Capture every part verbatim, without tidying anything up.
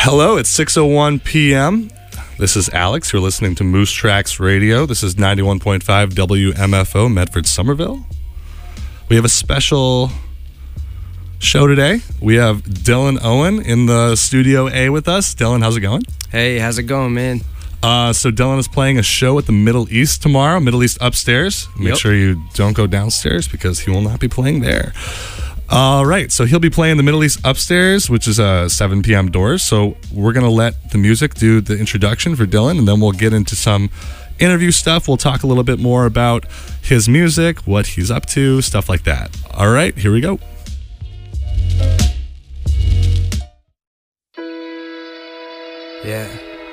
Hello, it's six oh one p.m. This is Alex. You're listening to Moose Tracks Radio. This is ninety-one point five W M F O, Medford, Somerville. We have a special show today. We have Dylan Owen in the Studio A with us. Dylan, how's it going? Hey, how's it going, man? Uh, so Dylan is playing a show at the Middle East tomorrow, Middle East Upstairs. Make Yep. sure you don't go downstairs because he will not be playing there. All right, so he'll be playing the Middle East Upstairs, which is uh, seven p.m. doors. So we're going to let the music do the introduction for Dylan, and then we'll get into some interview stuff. We'll talk a little bit more about his music, what he's up to, stuff like that. All right, here we go. Yeah.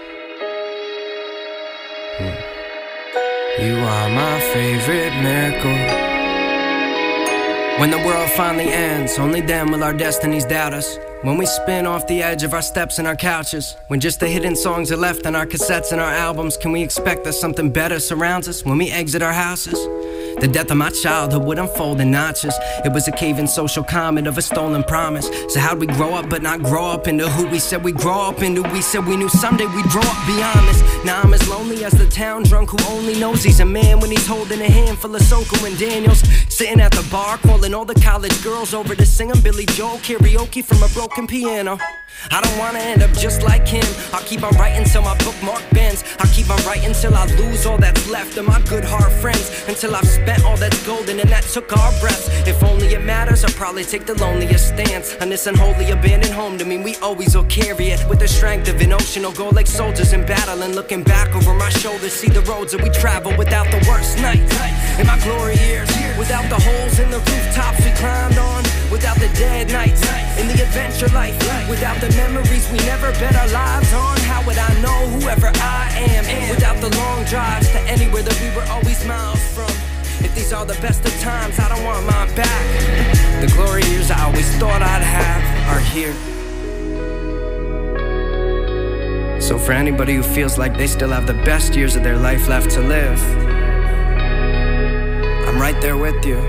Hmm. You are my favorite miracle. When the world finally ends, only then will our destinies doubt us. When we spin off the edge of our steps and our couches, when just the hidden songs are left on our cassettes and our albums, can we expect that something better surrounds us when we exit our houses? The death of my childhood would unfold in notches. It was a cave-in social comment of a stolen promise. So how'd we grow up but not grow up into who we said we'd grow up into? We said we knew someday we'd grow up beyond this. Now I'm as lonely as the town drunk who only knows he's a man when he's holding a handful of Soko and Daniels. Sitting at the bar calling all the college girls over to sing 'em Billy Joel karaoke from a broken piano. I don't wanna end up just like him. I'll keep on writing till my bookmark bends. I'll keep on writing till I lose all that's left of my good heart friends. Until I've spent all that's golden and that took our breaths. If only it matters, I'll probably take the loneliest stance on this unholy abandoned home. To me, we always will carry it with the strength of an ocean. Or go like soldiers in battle and looking back over my shoulder, see the roads that we travel without the worst nights. In my glory years, without the holes in the rooftops we climbed on, without the dead nights in the adventure life, without the memories we never bet our lives on. How would I know whoever I am without the long drives to anywhere that we were always miles from? If these are the best of times, I don't want mine back. The glory years I always thought I'd have are here. So for anybody who feels like they still have the best years of their life left to live, I'm right there with you.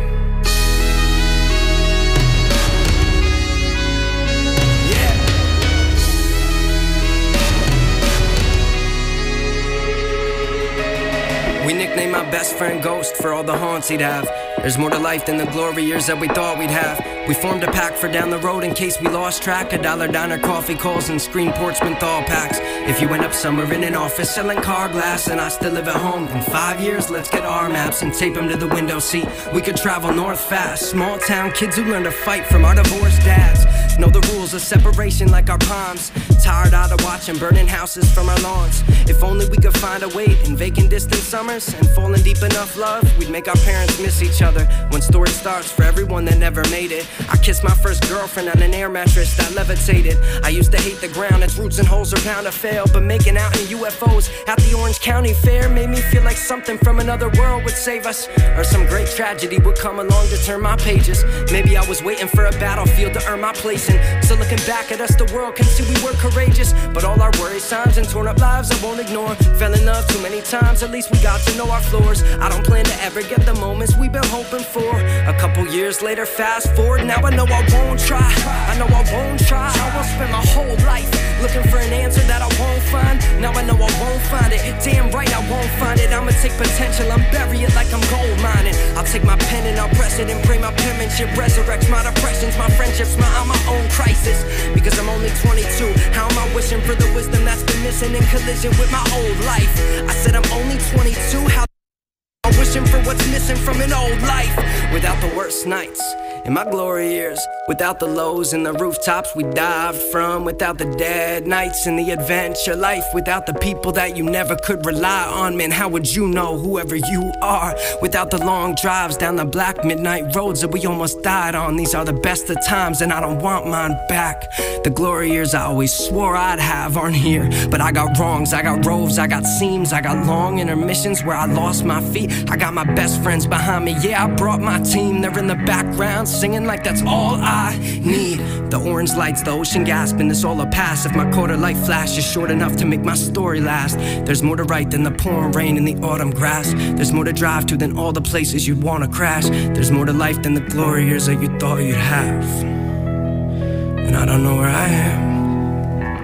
We nicknamed my best friend Ghost for all the haunts he'd have. There's more to life than the glory years that we thought we'd have. We formed a pack for down the road in case we lost track. A dollar diner, coffee calls, and screen ports menthol packs. If you end up somewhere in an office selling car glass and I still live at home, in five years let's get our maps and tape them to the window seat. We could travel north fast. Small town kids who learn to fight from our divorced dads. Know the rules of separation like our palms. Tired out of watching burning houses from our lawns. If only we could find a way in vacant distant summers and fall in deep enough love, we'd make our parents miss each other. One story starts for everyone that never made it. I kissed my first girlfriend on an air mattress that levitated. I used to hate the ground, its roots and holes are bound to fail. But making out in U F Os at the Orange County Fair made me feel like something from another world would save us. Or some great tragedy would come along to turn my pages. Maybe I was waiting for a battlefield to earn my place in. So looking back at us, the world can see we were courageous. But all our worry signs and torn up lives I won't ignore. Fell in love too many times, at least we got to know our floors. I don't plan to ever get the moments we've been hoping for. A couple years later, fast forward, now I know I won't try. I know I won't try. I won't spend my whole life looking for an answer that I won't find. Now I know I won't find it. Damn right I won't find it. I'ma take potential and bury it like I'm gold mining. I'll take my pen and I'll press it and pray my penmanship resurrects my depressions, my friendships, my, my own crisis. Because I'm only twenty-two. How am I wishing for the wisdom that's been missing in collision with my old life? I said I'm only twenty-two. How I'm wishing for what's missing from an old life. Without the worst nights in my glory years, without the lows and the rooftops we dived from, without the dead nights in the adventure life, without the people that you never could rely on. Man, how would you know whoever you are? Without the long drives down the black midnight roads that we almost died on. These are the best of times and I don't want mine back. The glory years I always swore I'd have aren't here, but I got wrongs, I got roves, I got seams, I got long intermissions where I lost my feet. I got my best friends behind me, yeah, I brought my team. They're in the background singing like that's all I need. The orange lights, the ocean gasping, it's all a pass. If my quarter light flash is short enough to make my story last. There's more to write than the pouring rain in the autumn grass. There's more to drive to than all the places you'd wanna crash. There's more to life than the glory years that you thought you'd have. And I don't know where I am.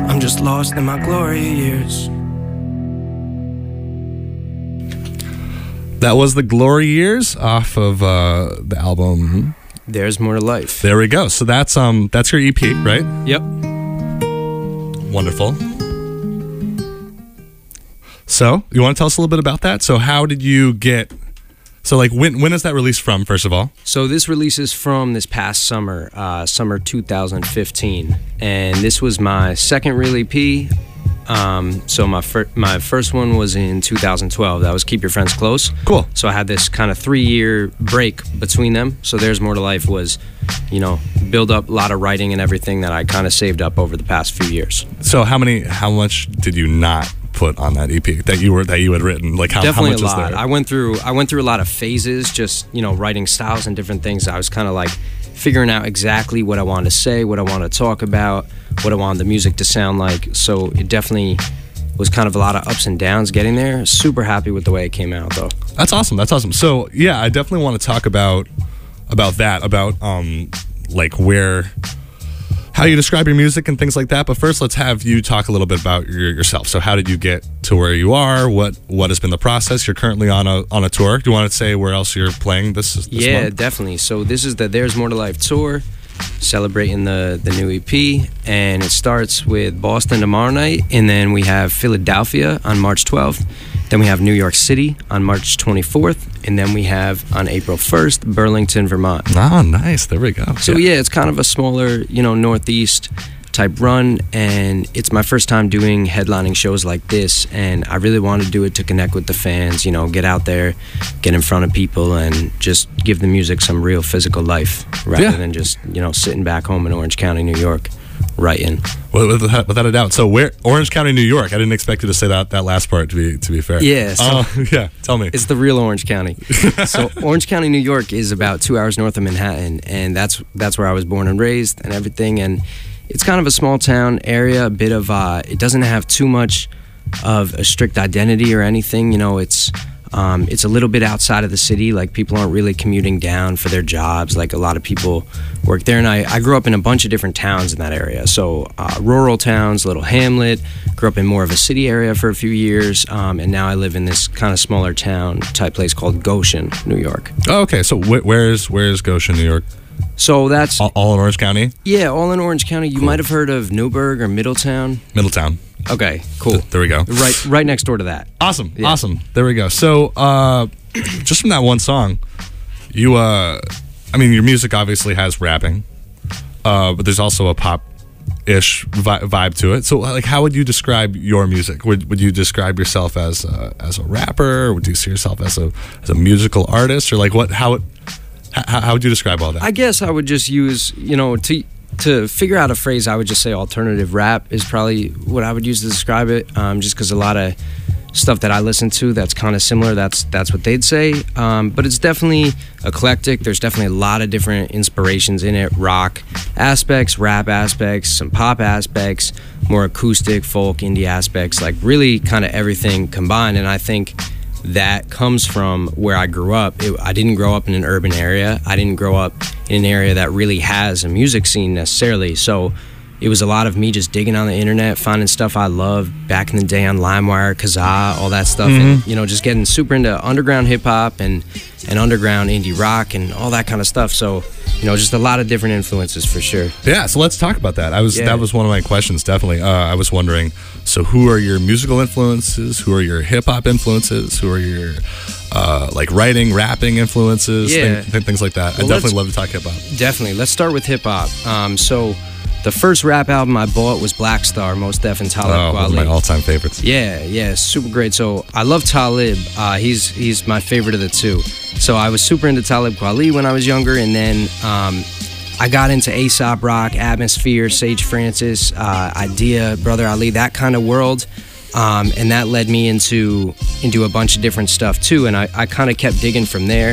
I'm just lost in my glory years. That was the Glory Years off of uh, the album. There's More to Life. There we go. So that's um that's your E P, right? Yep. Wonderful. So you want to tell us a little bit about that? So how did you get? So like when when is that released from? First of all. So this release is from this past summer, uh, summer two thousand fifteen, and this was my second real E P. Um, so my fir- my first one was in two thousand twelve. That was Keep Your Friends Close. Cool. So I had this kind of three-year break between them. So There's More to Life was, you know, build up a lot of writing and everything that I kind of saved up over the past few years. So how many? How much did you not put on that E P that you were that you had written? Like how, Definitely how much a lot. is there? I went through I went through a lot of phases, just you know, writing styles and different things. I was kind of like figuring out exactly what I wanted to say, what I wanted to talk about, what I wanted the music to sound like. So it definitely was kind of a lot of ups and downs getting there. Super happy with the way it came out, though. That's awesome. That's awesome. So yeah, I definitely want to talk about about that, about um like where how you describe your music and things like that. But first, let's have you talk a little bit about your, yourself. So how did you get to where you are? What what has been the process? You're currently on a on a tour. Do you want to say where else you're playing this? this yeah, month? Definitely. So this is the There's More to Life tour, celebrating the the new E P, and it starts with Boston tomorrow night, and then we have Philadelphia on March twelfth. Then we have New York City on March twenty-fourth, and then we have on April first Burlington, Vermont. Oh, nice. There we go. So yeah, yeah it's kind of a smaller, you know, Northeast type run, and it's my first time doing headlining shows like this, and I really want to do it to connect with the fans, you know, get out there, get in front of people, and just give the music some real physical life rather Yeah. than just, you know, sitting back home in Orange County, New York, writing. Well, without, without a doubt. So where Orange County, New York? I didn't expect you to say that that last part. To be to be fair. Yeah. So Uh, yeah. Tell me. It's the real Orange County. So Orange County, New York is about two hours north of Manhattan, and that's that's where I was born and raised and everything. And it's kind of a small town area, a bit of, uh, it doesn't have too much of a strict identity or anything. You know, it's um, it's a little bit outside of the city. Like, people aren't really commuting down for their jobs. Like, a lot of people work there. And I, I grew up in a bunch of different towns in that area. So uh, rural towns, little hamlet, grew up in more of a city area for a few years. Um, and now I live in this kind of smaller town type place called Goshen, New York. Oh, okay. So wh- where's where's Goshen, New York? So that's, All, all in Orange County? yeah, all in Orange County. You Cool. might have heard of Newburgh or Middletown. Middletown. Okay, cool. Th- there we go. Right, right next door to that. Awesome. Yeah. Awesome. There we go. So uh, just from that one song, you, uh, I mean, your music obviously has rapping, uh, but there's also a pop-ish vi- vibe to it. So, like, how would you describe your music? Would Would you describe yourself as a, as a rapper? Or would you see yourself as a as a musical artist? Or like, what? How? It, how, how would you describe all that? I guess I would just use, you know, to to figure out a phrase, I would just say alternative rap is probably what I would use to describe it. Um, just because a lot of stuff that I listen to that's kind of similar, that's that's what they'd say. Um, but it's definitely eclectic. There's definitely a lot of different inspirations in it. Rock aspects, rap aspects, some pop aspects, more acoustic, folk, indie aspects, like really kind of everything combined. And I think that comes from where I grew up. It, I didn't grow up in an urban area. I didn't grow up in an area that really has a music scene necessarily. So it was a lot of me just digging on the internet, finding stuff I loved back in the day on LimeWire, Kazaa, all that stuff, Mm-hmm. and you know, just getting super into underground hip hop and and underground indie rock and all that kind of stuff. So, you know, just a lot of different influences for sure. Yeah, so let's talk about that. I was Yeah. that was one of my questions. Definitely, uh, I was wondering. So, who are your musical influences? Who are your hip hop influences? Who are your uh, like writing, rapping influences? Yeah. thing- things like that. Well, I definitely let's- love to talk hip hop. Definitely. Let's start with hip hop. Um, so, the first rap album I bought was Black Star, Mos Def and Talib Oh, one of Kweli. my all-time favorites. Yeah, yeah, super great. So I love Talib. Uh, he's he's my favorite of the two. So I was super into Talib Kweli when I was younger, and then um, I got into A$AP Rock, Atmosphere, Sage Francis, uh, Idea, Brother Ali, that kind of world. Um, and that led me into into a bunch of different stuff too. And I, I kind of kept digging from there.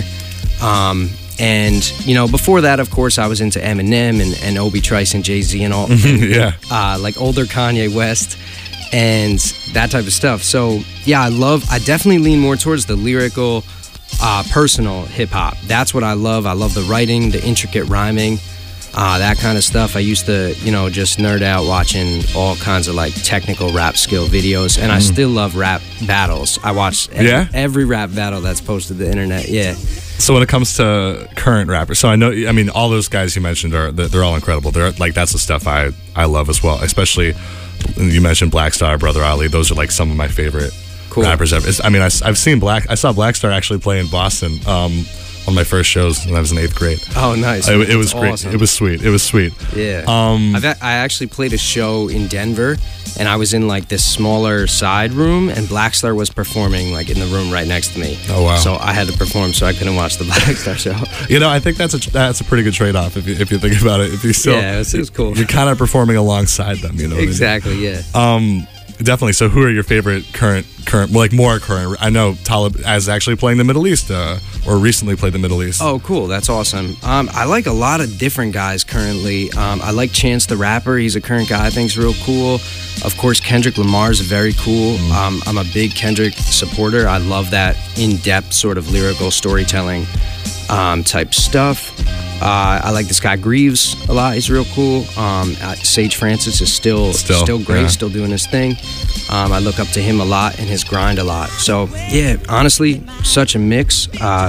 Um, and, you know, before that, of course, I was into Eminem and, and Obi Trice and Jay-Z and all. Yeah. uh, like older Kanye West and that type of stuff. So yeah, I love, I definitely lean more towards the lyrical, uh, personal hip hop. That's what I love. I love the writing, the intricate rhyming. Uh, that kind of stuff. I used to, you know, just nerd out watching all kinds of like technical rap skill videos, and mm. I still love rap battles. I watch every, yeah? every rap battle that's posted to the internet. Yeah. So when it comes to current rappers, so I know, I mean, all those guys you mentioned are they're all incredible. They're like that's the stuff I I love as well. Especially you mentioned Black Star, Brother Ali. Those are like some of my favorite cool. rappers ever. It's, I mean, I, I've seen Black. I saw Black Star actually play in Boston. Um, One of my first shows when I was in eighth grade. Oh, nice! It, it was That's great. Awesome. It was sweet. It was sweet. Yeah. Um, I've, I actually played a show in Denver, and I was in like this smaller side room, and Black Star was performing like in the room right next to me. Oh wow! So I had to perform, so I couldn't watch the Black Star show. You know, I think that's a that's a pretty good trade off if you if you think about it. If you still yeah, it was, it was cool. You're kind of performing alongside them. You know. Exactly. Yeah. Um. Definitely. So, who are your favorite current, current, well, like more current? I know Talib is actually playing the Middle East, uh, or recently played the Middle East. Oh, cool. That's awesome. Um, I like a lot of different guys currently. Um, I like Chance the Rapper. He's a current guy I think's real cool. Of course, Kendrick Lamar is very cool. Mm. Um, I'm a big Kendrick supporter. I love that in-depth sort of lyrical storytelling um, type stuff. Uh, I like this guy Greaves a lot. He's real cool. Um, uh, Sage Francis is still still, still great, yeah. still doing his thing. Um, I look up to him a lot and his grind a lot. So yeah, honestly, such a mix. Uh,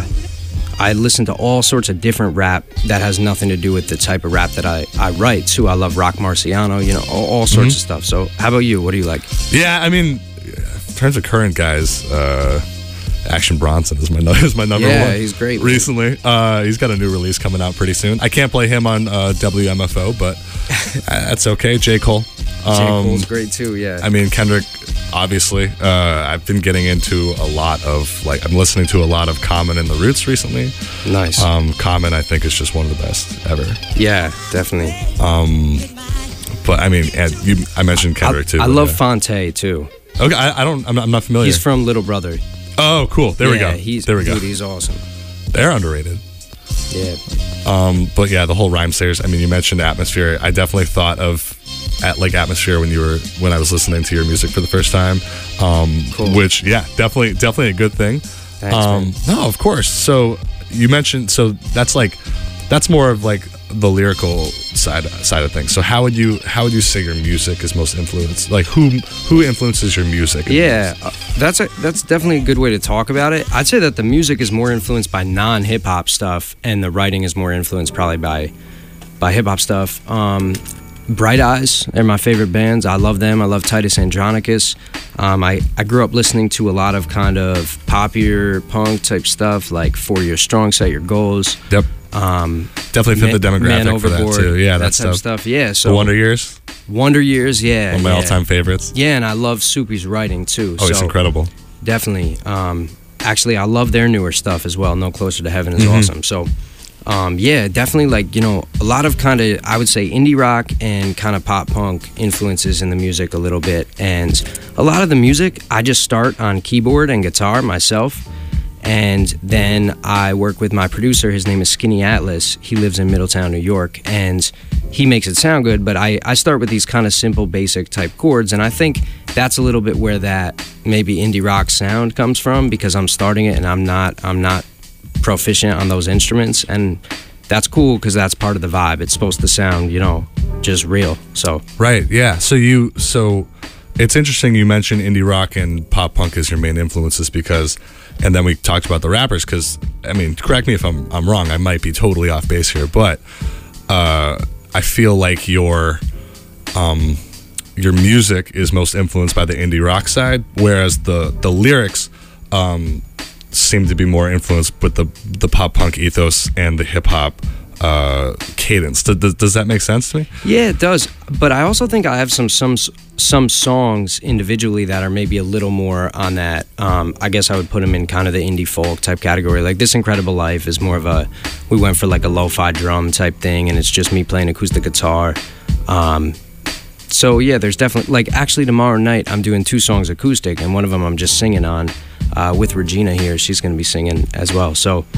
I listen to all sorts of different rap that has nothing to do with the type of rap that I, I write too. I love Rock Marciano, you know, all, all sorts mm-hmm. of stuff. So how about you? What do you like? Yeah, I mean, in terms of current guys, uh, Action Bronson is my is my number yeah, one. Yeah, he's great. Recently, uh, he's got a new release coming out pretty soon. I can't play him on uh, W M F O, but that's okay. J. Cole. Um, J. Cole's great too. Yeah. I mean, Kendrick. Obviously, uh, I've been getting into a lot of like I'm listening to a lot of Common and the Roots recently. Nice. Um, Common, I think, is just one of the best ever. Yeah, definitely. Um, but I mean, and you, I mentioned Kendrick I, too. I love yeah. Fonte too. Okay, I, I don't. I'm not, I'm not familiar. He's from Little Brother. Oh, cool. There yeah, we go. He's, there we go. Dude, he's awesome. They're underrated. Yeah. Um, but yeah, the whole Rhymesayers. I mean, you mentioned Atmosphere. I definitely thought of at like Atmosphere when you were when I was listening to your music for the first time. Um, cool. Which yeah, definitely definitely a good thing. Thanks, um, man. No, of course. So you mentioned so that's like that's more of like the lyrical side side of things. So how would you how would you say your music is most influenced? Like who who influences your music? Yeah, uh, that's a that's definitely a good way to talk about it. I'd say that the music is more influenced by non-hip hop stuff, and the writing is more influenced probably by by hip hop stuff. Um, Bright Eyes, they're my favorite bands. I love them. I love Titus Andronicus. Um, I, I grew up listening to a lot of kind of poppier punk type stuff, like Four Year Strong, Set Your Goals. Yep. Um, Definitely fit Man, the demographic Man for that Overboard, too. Yeah, that, that type stuff. of stuff. Yeah. So the Wonder Years. Wonder Years. Yeah. One of my yeah. all-time favorites. Yeah, and I love Soupy's writing too. Oh, so it's incredible. Definitely. Um, actually, I love their newer stuff as well. No Closer to Heaven is mm-hmm. awesome. So. Um, yeah, definitely like, you know, a lot of kind of, I would say indie rock and kind of pop punk influences in the music a little bit. And a lot of the music, I just start on keyboard and guitar myself. And then I work with my producer. His name is Skinny Atlas. He lives in Middletown, New York. And he makes it sound good. But I, I start with these kind of simple, basic type chords. And I think that's a little bit where that maybe indie rock sound comes from, because I'm starting it and I'm not, I'm not proficient on those instruments, and that's cool because that's part of the vibe. It's supposed to sound, you know, just real. So right, yeah. So you, so it's interesting you mentioned indie rock and pop punk as your main influences, because, and then we talked about the rappers, because I mean, correct me if I'm I'm wrong. I might be totally off base here, but uh, I feel like your um your music is most influenced by the indie rock side, whereas the the lyrics um. seem to be more influenced with the the pop punk ethos and the hip hop uh, cadence. Does, does, does that make sense to me? Yeah, it does. But I also think I have some some some songs individually that are maybe a little more on that. Um, I guess I would put them in kind of the indie folk type category. Like This Incredible Life is more of a, we went for like a lo-fi drum type thing, and it's just me playing acoustic guitar. Um, so yeah, there's definitely, like actually tomorrow night I'm doing two songs acoustic, and one of them I'm just singing on. Uh, with Regina here, she's going to be singing as well. So,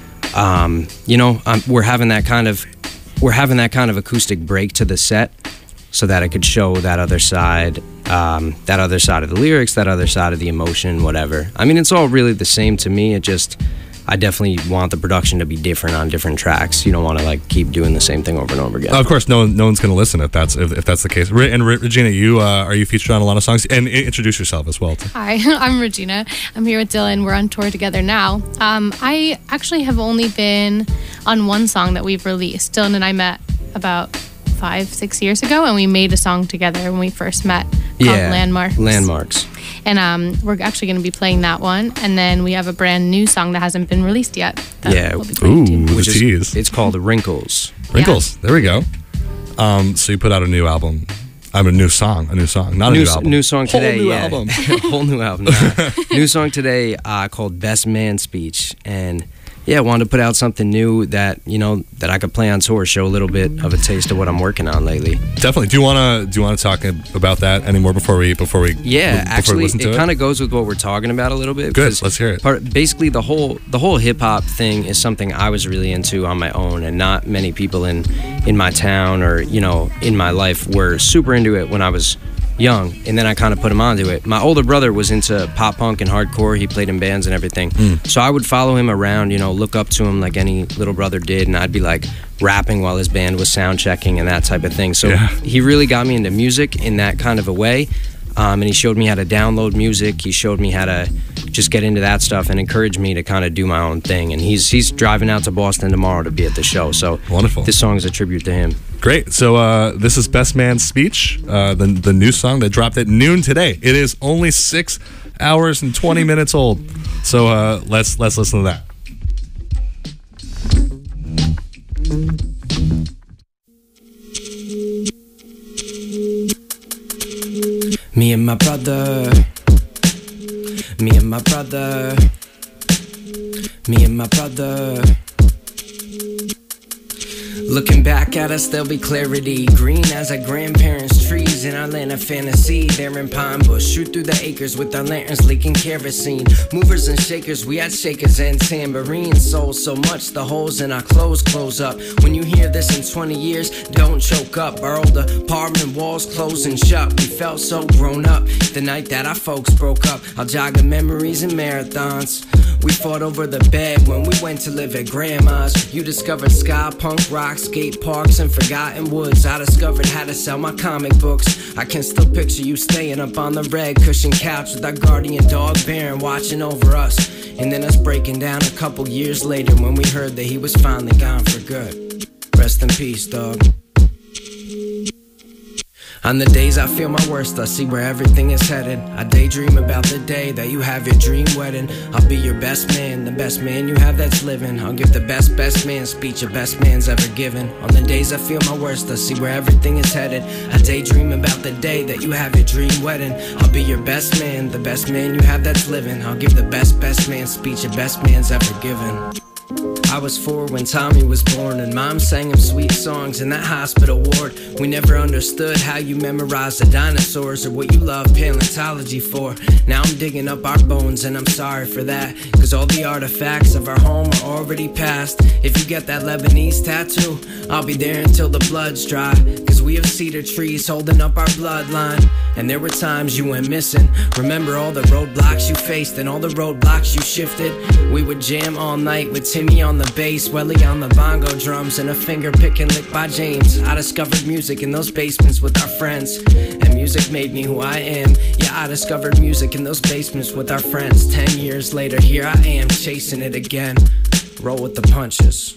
um, you know, um, we're having that kind of, we're having that kind of acoustic break to the set, so that I could show that other side, um, that other side of the lyrics, that other side of the emotion, whatever. I mean, it's all really the same to me. It just, I definitely want the production to be different on different tracks. You don't want to like keep doing the same thing over and over again. Of course, no one, no one's going to listen if that's if, if that's the case. Re- and Re- Regina, you uh, are you featured on a lot of songs? And I- introduce yourself as well. Hi, I'm Regina. I'm here with Dylan. We're on tour together now. Um, I actually have only been on one song that we've released. Dylan and I met about five, six years ago, and we made a song together when we first met called Yeah, Landmarks. Landmarks. And um, we're actually going to be playing that one. And then we have a brand new song that hasn't been released yet. that Yeah. we'll be playing too. Ooh, the Which is, tease. it's called Wrinkles. Wrinkles. There we go. Um, so you put out a new album. I'm a new song. A new song. Not a New, new s- album. new song Whole today. new yeah. album. Whole new album. Nah. New song today uh, called Best Man Speech. And yeah, I wanted to put out something new that, you know, that I could play on tour, show a little bit of a taste of what I'm working on lately. Definitely. Do you want to do you want to talk about that anymore before we before we Yeah, before actually, we listen to it it? kind of goes with what we're talking about a little bit. Good, because let's hear it. Part, basically, the whole the whole hip hop thing is something I was really into on my own, and not many people in in my town or you know in my life were super into it when I was young, and then I kind of put him onto it. My older brother was into pop punk and hardcore. He played in bands and everything. Mm. So I would follow him around, you know, look up to him like any little brother did, and I'd be like rapping while his band was sound checking and that type of thing. So Yeah. he really got me into music in that kind of a way. Um, and he showed me how to download music. He showed me how to just get into that stuff and encouraged me to kind of do my own thing. And he's he's driving out to Boston tomorrow to be at the show. So Wonderful. This song is a tribute to him. Great. So uh, this is Best Man's Speech, uh, the the new song that dropped at noon today. It is only six hours and twenty minutes old. So uh, let's let's listen to that. Me and my brother, me and my brother, me and my brother. Looking back at us, there'll be clarity. Green as our grandparents' trees in our land of fantasy. There in Pine Bush, shoot through the acres with our lanterns leaking kerosene. Movers and shakers, we had shakers and tambourines. Sold so much, the holes in our clothes close up. When you hear this in twenty years, don't choke up. Our old apartment walls closing shut. We felt so grown up the night that our folks broke up. I'll jog the memories and marathons. We fought over the bed when we went to live at grandma's. You discovered ska, punk, rock, skate parks, and forgotten woods. I discovered how to sell my comic books. I can still picture you staying up on the red cushion couch with our guardian dog Baron watching over us. And then us breaking down a couple years later when we heard that he was finally gone for good. Rest in peace, dog. On the days I feel my worst, I see where everything is headed. I daydream about the day that you have your dream wedding. I'll be your best man, the best man you have that's living. I'll give the best best man speech a best man's ever given. On the days I feel my worst, I see where everything is headed. I daydream about the day that you have your dream wedding. I'll be your best man, the best man you have that's living. I'll give the best best man speech a best man's ever given. I was four when Tommy was born, and Mom sang him sweet songs in that hospital ward. We never understood how you memorized the dinosaurs or what you love paleontology for. Now I'm digging up our bones and I'm sorry for that, cause all the artifacts of our home are already past. If you get that Lebanese tattoo, I'll be there until the blood's dry, cause we have cedar trees holding up our bloodline. And there were times you went missing. Remember all the roadblocks you faced and all the roadblocks you shifted. We would jam all night with Timmy on the bass, Welly on the bongo drums, and a finger picking lick by James. I discovered music in those basements with our friends, and music made me who I am. Yeah, I discovered music in those basements with our friends. Ten years later, here I am, chasing it again. Roll with the punches.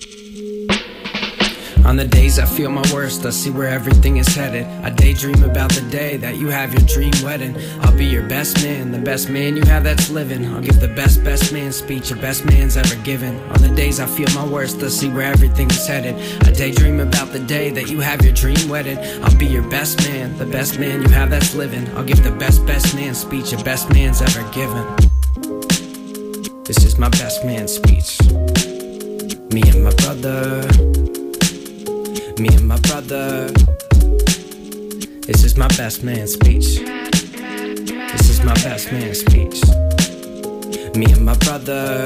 On the days I feel my worst, I see where everything is headed. I daydream about the day that you have your dream wedding. I'll be your best man, the best man you have that's living. I'll give the best best man speech a best man's ever given. On the days I feel my worst, I see where everything is headed. I daydream about the day that you have your dream wedding. I'll be your best man, the best man you have that's living. I'll give the best best man speech a best man's ever given. This is my best man speech. Me and my brother, me and my brother. This is my best man speech. This is my best man speech. Me and my brother.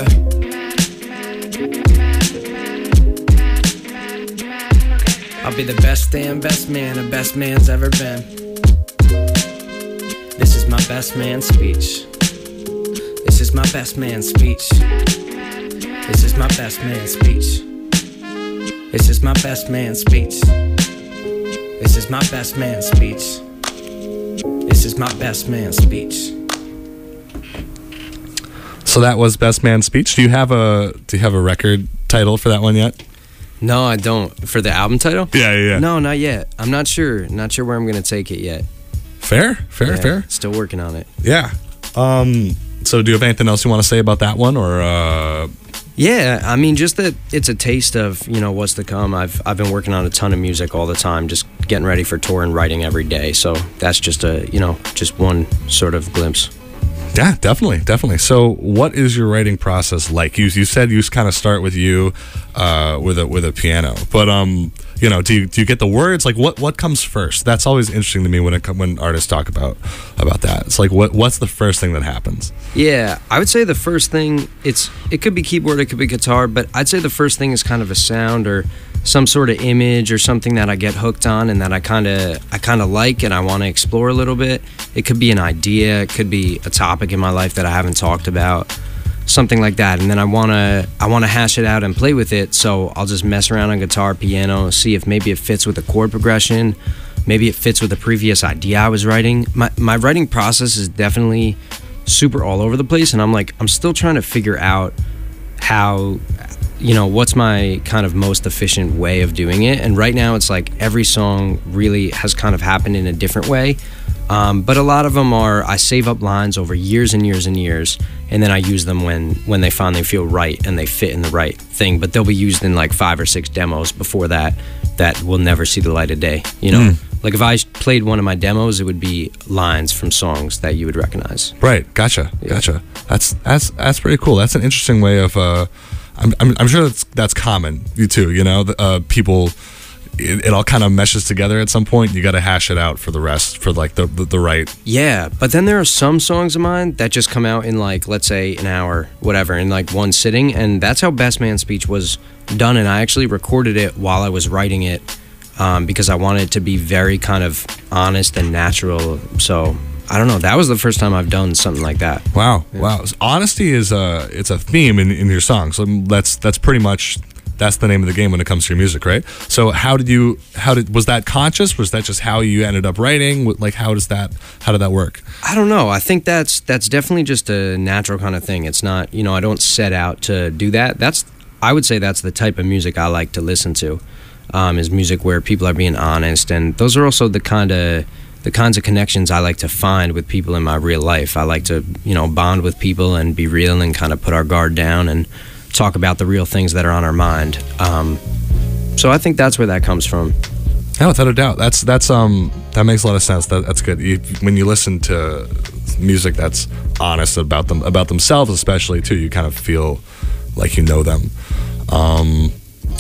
I'll be the best damn best man a best man's ever been. This is my best man speech. This is my best man speech. This is my best man speech. This is my best man speech. This is my best man speech. This is my best man speech. So that was Best Man Speech. Do you have a Do you have a record title for that one yet? No, I don't. For the album title? Yeah, yeah, yeah. No, not yet. I'm not sure. Not sure where I'm going to take it yet. Fair, fair, Yeah, fair. Still working on it. Yeah. Um. So, do you have anything else you want to say about that one, or? Uh... Yeah, I mean, just that it's a taste of, you know, what's to come. I've I've been working on a ton of music all the time, just getting ready for tour and writing every day. So that's just a, you know, just one sort of glimpse. Yeah, definitely, definitely. So, what is your writing process like? You you said you kind of start with you, uh, with a with a piano, but um, you know, do you do you get the words? Like, what what comes first? That's always interesting to me when it com- when artists talk about about that. It's like, what what's the first thing that happens? Yeah, I would say the first thing, it's it could be keyboard, it could be guitar, but I'd say the first thing is kind of a sound or some sort of image or something that I get hooked on and that I kind of I kind of like and I want to explore a little bit. It could be an idea, it could be a topic in my life that I haven't talked about, something like that. And then I want to I want to hash it out and play with it, so I'll just mess around on guitar, piano, see if maybe it fits with the chord progression, maybe it fits with the previous idea I was writing. My my writing process is definitely super all over the place, and I'm like I'm still trying to figure out how, you know, what's my kind of most efficient way of doing it. And right now it's like every song really has kind of happened in a different way, um, but a lot of them are I save up lines over years and years and years, and then I use them when when they finally feel right and they fit in the right thing. But they'll be used in like five or six demos before that that will never see the light of day, you know. Mm. Like if I played one of my demos, it would be lines from songs that you would recognize. Right, gotcha, yeah. gotcha. That's that's that's pretty cool. That's an interesting way of. Uh, I'm, I'm I'm sure that's that's common. You too, you know. Uh, people, it, it all kind of meshes together at some point. You got to hash it out for the rest, for like the, the the right. Yeah, but then there are some songs of mine that just come out in like, let's say an hour, whatever, in like one sitting, and that's how Best Man Speech was done. And I actually recorded it while I was writing it. Um, because I wanted it to be very kind of honest and natural. So I don't know. That was the first time I've done something like that. Wow, yeah. wow. Honesty is a it's a theme in, in your songs. So that's that's pretty much that's the name of the game when it comes to your music, right? So how did you how did was that conscious? Was that just how you ended up writing? Like how does that how did that work? I don't know. I think that's that's definitely just a natural kind of thing. It's not, you know, I don't set out to do that. That's I would say that's the type of music I like to listen to. Um, is music where people are being honest, and those are also the kind of the kinds of connections I like to find with people in my real life. I like to, you know, bond with people and be real and kind of put our guard down and talk about the real things that are on our mind. Um, so I think that's where that comes from. Yeah, without a doubt. That's that's um that makes a lot of sense. That that's good. You, when you listen to music that's honest about them about themselves, especially too, you kind of feel like you know them. Um,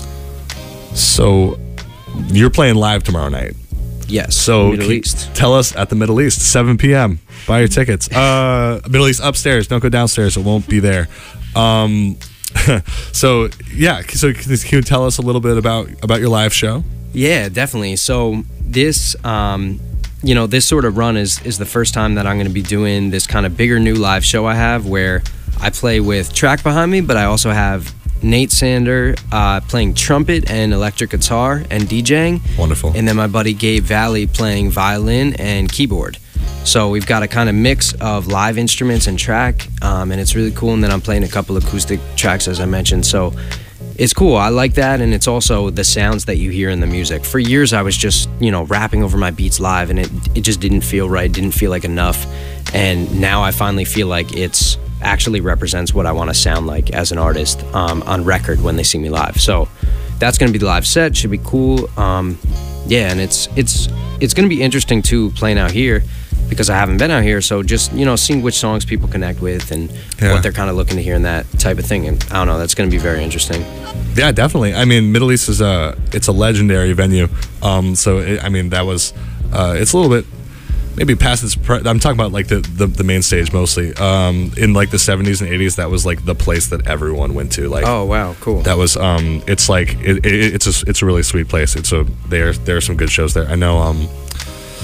So, you're playing live tomorrow night. Yes. So Middle East. Tell us at the Middle East, seven p.m. Buy your tickets. Uh, Middle East upstairs. Don't go downstairs. It won't be there. Um, so yeah. So can you tell us a little bit about about your live show? Yeah, definitely. So this, um, you know, this sort of run is is the first time that I'm going to be doing this kind of bigger new live show I have, where I play with track behind me, but I also have Nate Sander uh, playing trumpet and electric guitar and DJing. Wonderful. And then my buddy Gabe Valley playing violin and keyboard. So we've got a kind of mix of live instruments and track, um, and it's really cool. And then I'm playing a couple acoustic tracks, as I mentioned. So it's cool. I like that, and it's also the sounds that you hear in the music. For years, I was just, you know, rapping over my beats live, and it it just didn't feel right. Didn't feel like enough. And now I finally feel like it's actually represents what I want to sound like as an artist um, on record when they see me live. So that's going to be the live set. Should be cool. Um, yeah, and it's it's it's going to be interesting too playing out here because I haven't been out here. So just, you know, seeing which songs people connect with and yeah. what they're kind of looking to hear in that type of thing. And I don't know, that's going to be very interesting. Yeah, definitely. I mean, Middle East is a it's a legendary venue. Um, so it, I mean, that was uh, it's a little bit. Maybe past its. Pre- I'm talking about like the, the, the main stage mostly. Um, in like the seventies and eighties, that was like the place that everyone went to. Like, oh wow, cool. That was. Um, it's like it, it, it's a it's a really sweet place. It's a there there are some good shows there. I know. Um,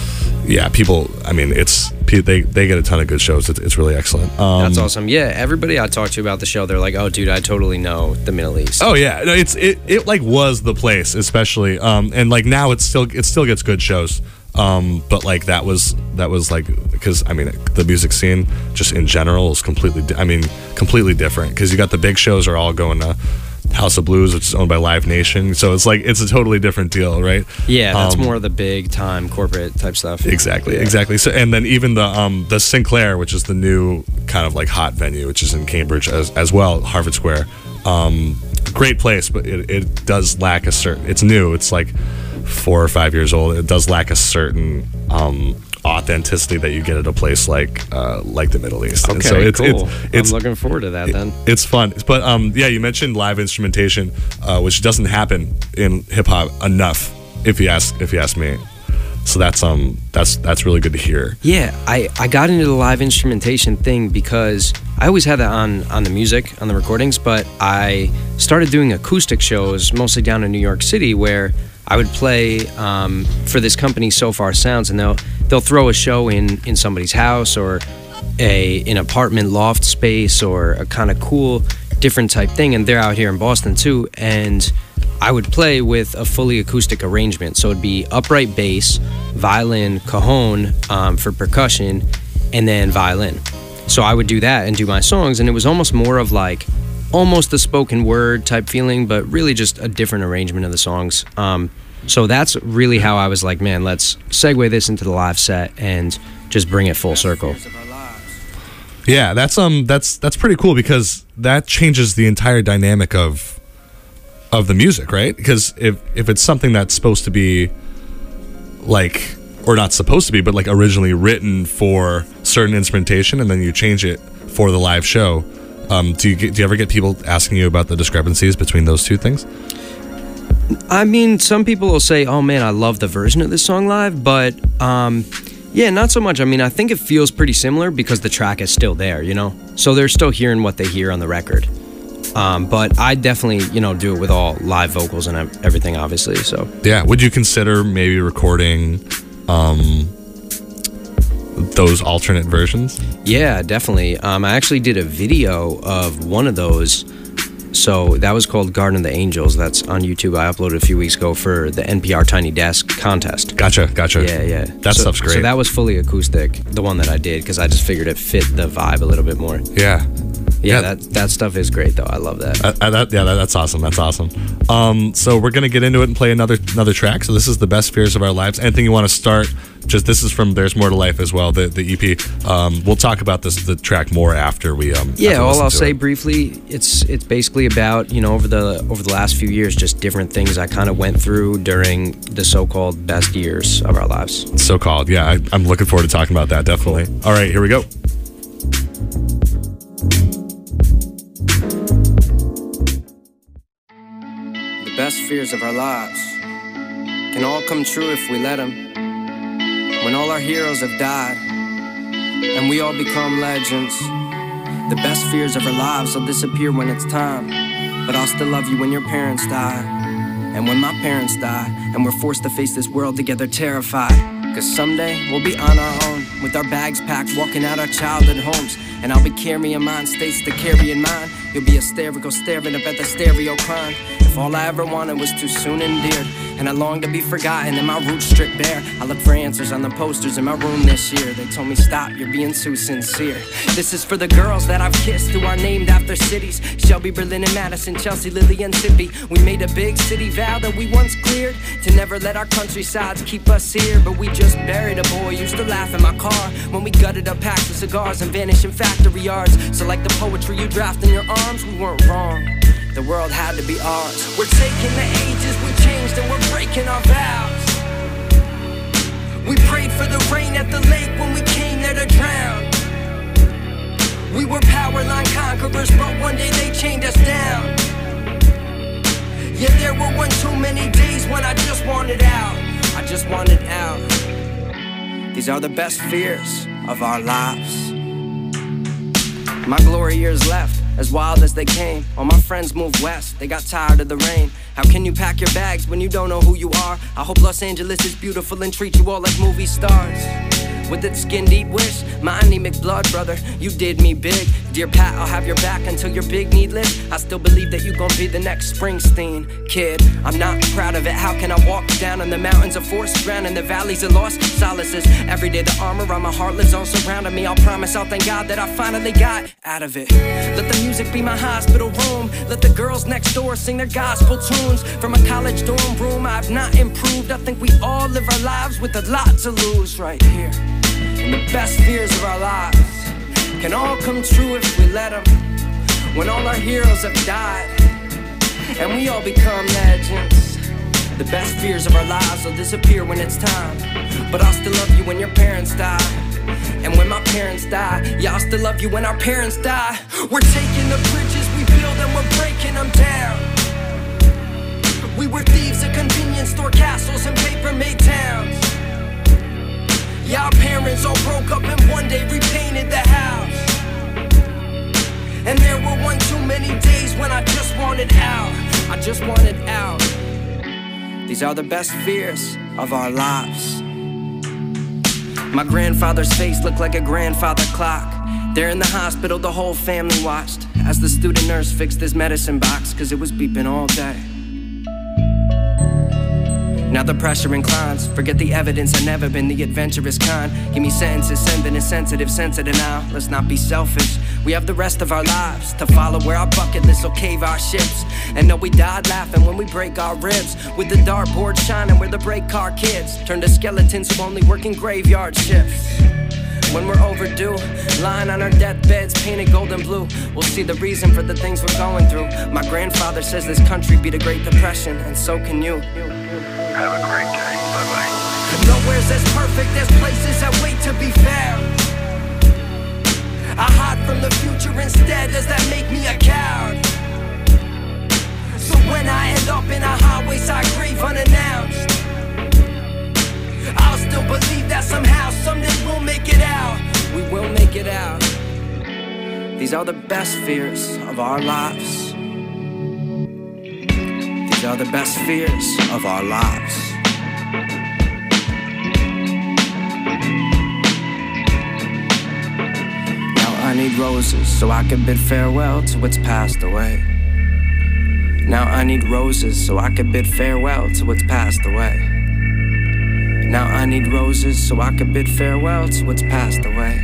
yeah, people. I mean, it's they they get a ton of good shows. It's, it's really excellent. Um, That's awesome. Yeah, everybody I talk to about the show, they're like, "Oh, dude, I totally know the Middle East." Oh yeah, no, it's it, it like was the place, especially, um, and like now it's still it still gets good shows. Um, but like that was that was like because I mean the music scene just in general is completely di- I mean completely different because you got the big shows are all going to House of Blues, which is owned by Live Nation, so it's like it's a totally different deal, right? Yeah, that's um, more of the big time corporate type stuff. Exactly, yeah. exactly. So and then even the um the Sinclair, which is the new kind of like hot venue, which is in Cambridge as as well, Harvard Square. Um, great place, but it, it does lack a certain. It's new. It's like four or five years old. It does lack a certain um, authenticity that you get at a place like uh, like the Middle East. Okay, and so it's, cool. It's, it's, I'm looking forward to that it, then. It's fun. But um, yeah, you mentioned live instrumentation, uh, which doesn't happen in hip hop enough, if you ask if you ask me. So that's um that's that's really good to hear. Yeah, I, I got into the live instrumentation thing because I always had that on, on the music, on the recordings, but I started doing acoustic shows mostly down in New York City where I would play um, for this company, So Far Sounds, and they'll they'll throw a show in, in somebody's house or a an apartment loft space or a kind of cool different type thing, and they're out here in Boston too, and I would play with a fully acoustic arrangement. So it'd be upright bass, violin, cajon um, for percussion, and then violin. So I would do that and do my songs, and it was almost more of like almost a spoken word type feeling, but really just a different arrangement of the songs. Um, so that's really how I was like, man, let's segue this into the live set and just bring it full circle. Yeah, that's um that's that's pretty cool because that changes the entire dynamic of of the music, right? Because if if it's something that's supposed to be like, or not supposed to be, but like originally written for certain instrumentation, and then you change it for the live show, um, do you get, do you ever get people asking you about the discrepancies between those two things? I mean, some people will say, "Oh man, I love the version of this song live," but um, yeah, not so much. I mean, I think it feels pretty similar because the track is still there, you know. So they're still hearing what they hear on the record. Um, but I definitely, you know, do it with all live vocals and everything, obviously. So yeah, would you consider maybe recording um, those alternate versions? Yeah, definitely. Um, I actually did a video of one of those. So that was called Garden of the Angels. That's on YouTube. I uploaded a few weeks ago for the N P R Tiny Desk contest. Gotcha, gotcha. Yeah, yeah. That so, stuff's great. So that was fully acoustic, the one that I did, because I just figured it fit the vibe a little bit more. Yeah. Yeah, yeah, that that stuff is great though. I love that. Uh, uh, that yeah, that, that's awesome. That's awesome. Um, so we're gonna get into it and play another another track. So this is The Best Fears of Our Lives. Anything you want to start? Just this is from There's More to Life as well, the the E P. Um, we'll talk about this the track more after we um. Yeah, after we all I'll say it. briefly, it's it's basically about, you know, over the over the last few years, just different things I kind of went through during the so-called best years of our lives. So called, yeah. I, I'm looking forward to talking about that. Definitely. Cool. All right, here we go. The best fears of our lives can all come true if we let them. When all our heroes have died and we all become legends, the best fears of our lives will disappear when it's time. But I'll still love you when your parents die, and when my parents die, and we're forced to face this world together terrified. Cause someday we'll be on our own, with our bags packed, walking out our childhood homes. And I'll be carrying mine, states to carry in mine. You'll be hysterical, staring up at the stereo crying. If all I ever wanted was too soon endeared, and I long to be forgotten and my roots stripped bare, I look for answers on the posters in my room this year. They told me stop, you're being too sincere. This is for the girls that I've kissed who are named after cities: Shelby, Berlin, and Madison, Chelsea, Lily, and Tippy. We made a big city vow that we once cleared, to never let our countrysides keep us here. But we just buried a boy, used to laugh in my car when we gutted up packs of cigars and vanished in factory yards. So like the poetry you draft in your arms, we weren't wrong. The world had to be ours. We're taking the ages we changed and we're breaking our vows. We prayed for the rain at the lake when we came there to drown. We were power line conquerors, but one day they chained us down. Yeah, there were one too many days when I just wanted out. I just wanted out. These are the best fears of our lives. My glory years left, as wild as they came. All my friends moved west, they got tired of the rain. How can you pack your bags when you don't know who you are? I hope Los Angeles is beautiful and treat you all like movie stars. With its skin deep wish, my anemic blood brother, you did me big. Dear Pat, I'll have your back until your big need lift. I still believe that you gon' be the next Springsteen kid. I'm not proud of it, how can I walk down in the mountains of forced ground in the valleys of lost solaces? Every day the armor on my heart lives on surrounding me. I'll promise, I'll thank God that I finally got out of it. Let the music be my hospital room. Let the girls next door sing their gospel tunes. From a college dorm room, I've not improved. I think we all live our lives with a lot to lose right here. And the best fears of our lives can all come true if we let them. When all our heroes have died and we all become legends, the best fears of our lives will disappear when it's time. But I'll still love you when your parents die. And when my parents die, yeah, I'll still love you when our parents die. We're taking the bridges we build and we're breaking them down. We were thieves at convenience store castles and paper-made towns. Yeah, our parents all broke up and one day repainted the house. And there were one too many days when I just wanted out. I just wanted out. These are the best fears of our lives. My grandfather's face looked like a grandfather clock. There in the hospital, the whole family watched as the student nurse fixed his medicine box, cause it was beeping all day. Now the pressure inclines. Forget the evidence, I've never been the adventurous kind. Give me sentences, sending a sensitive, sensitive now. Let's not be selfish. We have the rest of our lives to follow where our bucket list will cave our ships. And know we died laughing when we break our ribs. With the dartboard shining where the brake car kids turn to skeletons who only work in graveyard shifts. When we're overdue, lying on our deathbeds painted gold and blue, we'll see the reason for the things we're going through. My grandfather says this country beat a Great Depression, and so can you. Have a great day. Bye-bye. Nowhere's as perfect as places that wait to be found. I hide from the future instead, does that make me a coward? So when I end up in a highway-side grave unannounced, I'll still believe that somehow, someday we'll make it out. We will make it out. These are the best fears of our lives. These are the best fears of our lives. Now I need roses so I can bid farewell to what's passed away. Now I need roses so I can bid farewell to what's passed away. Now I need roses so I can bid farewell to what's passed away.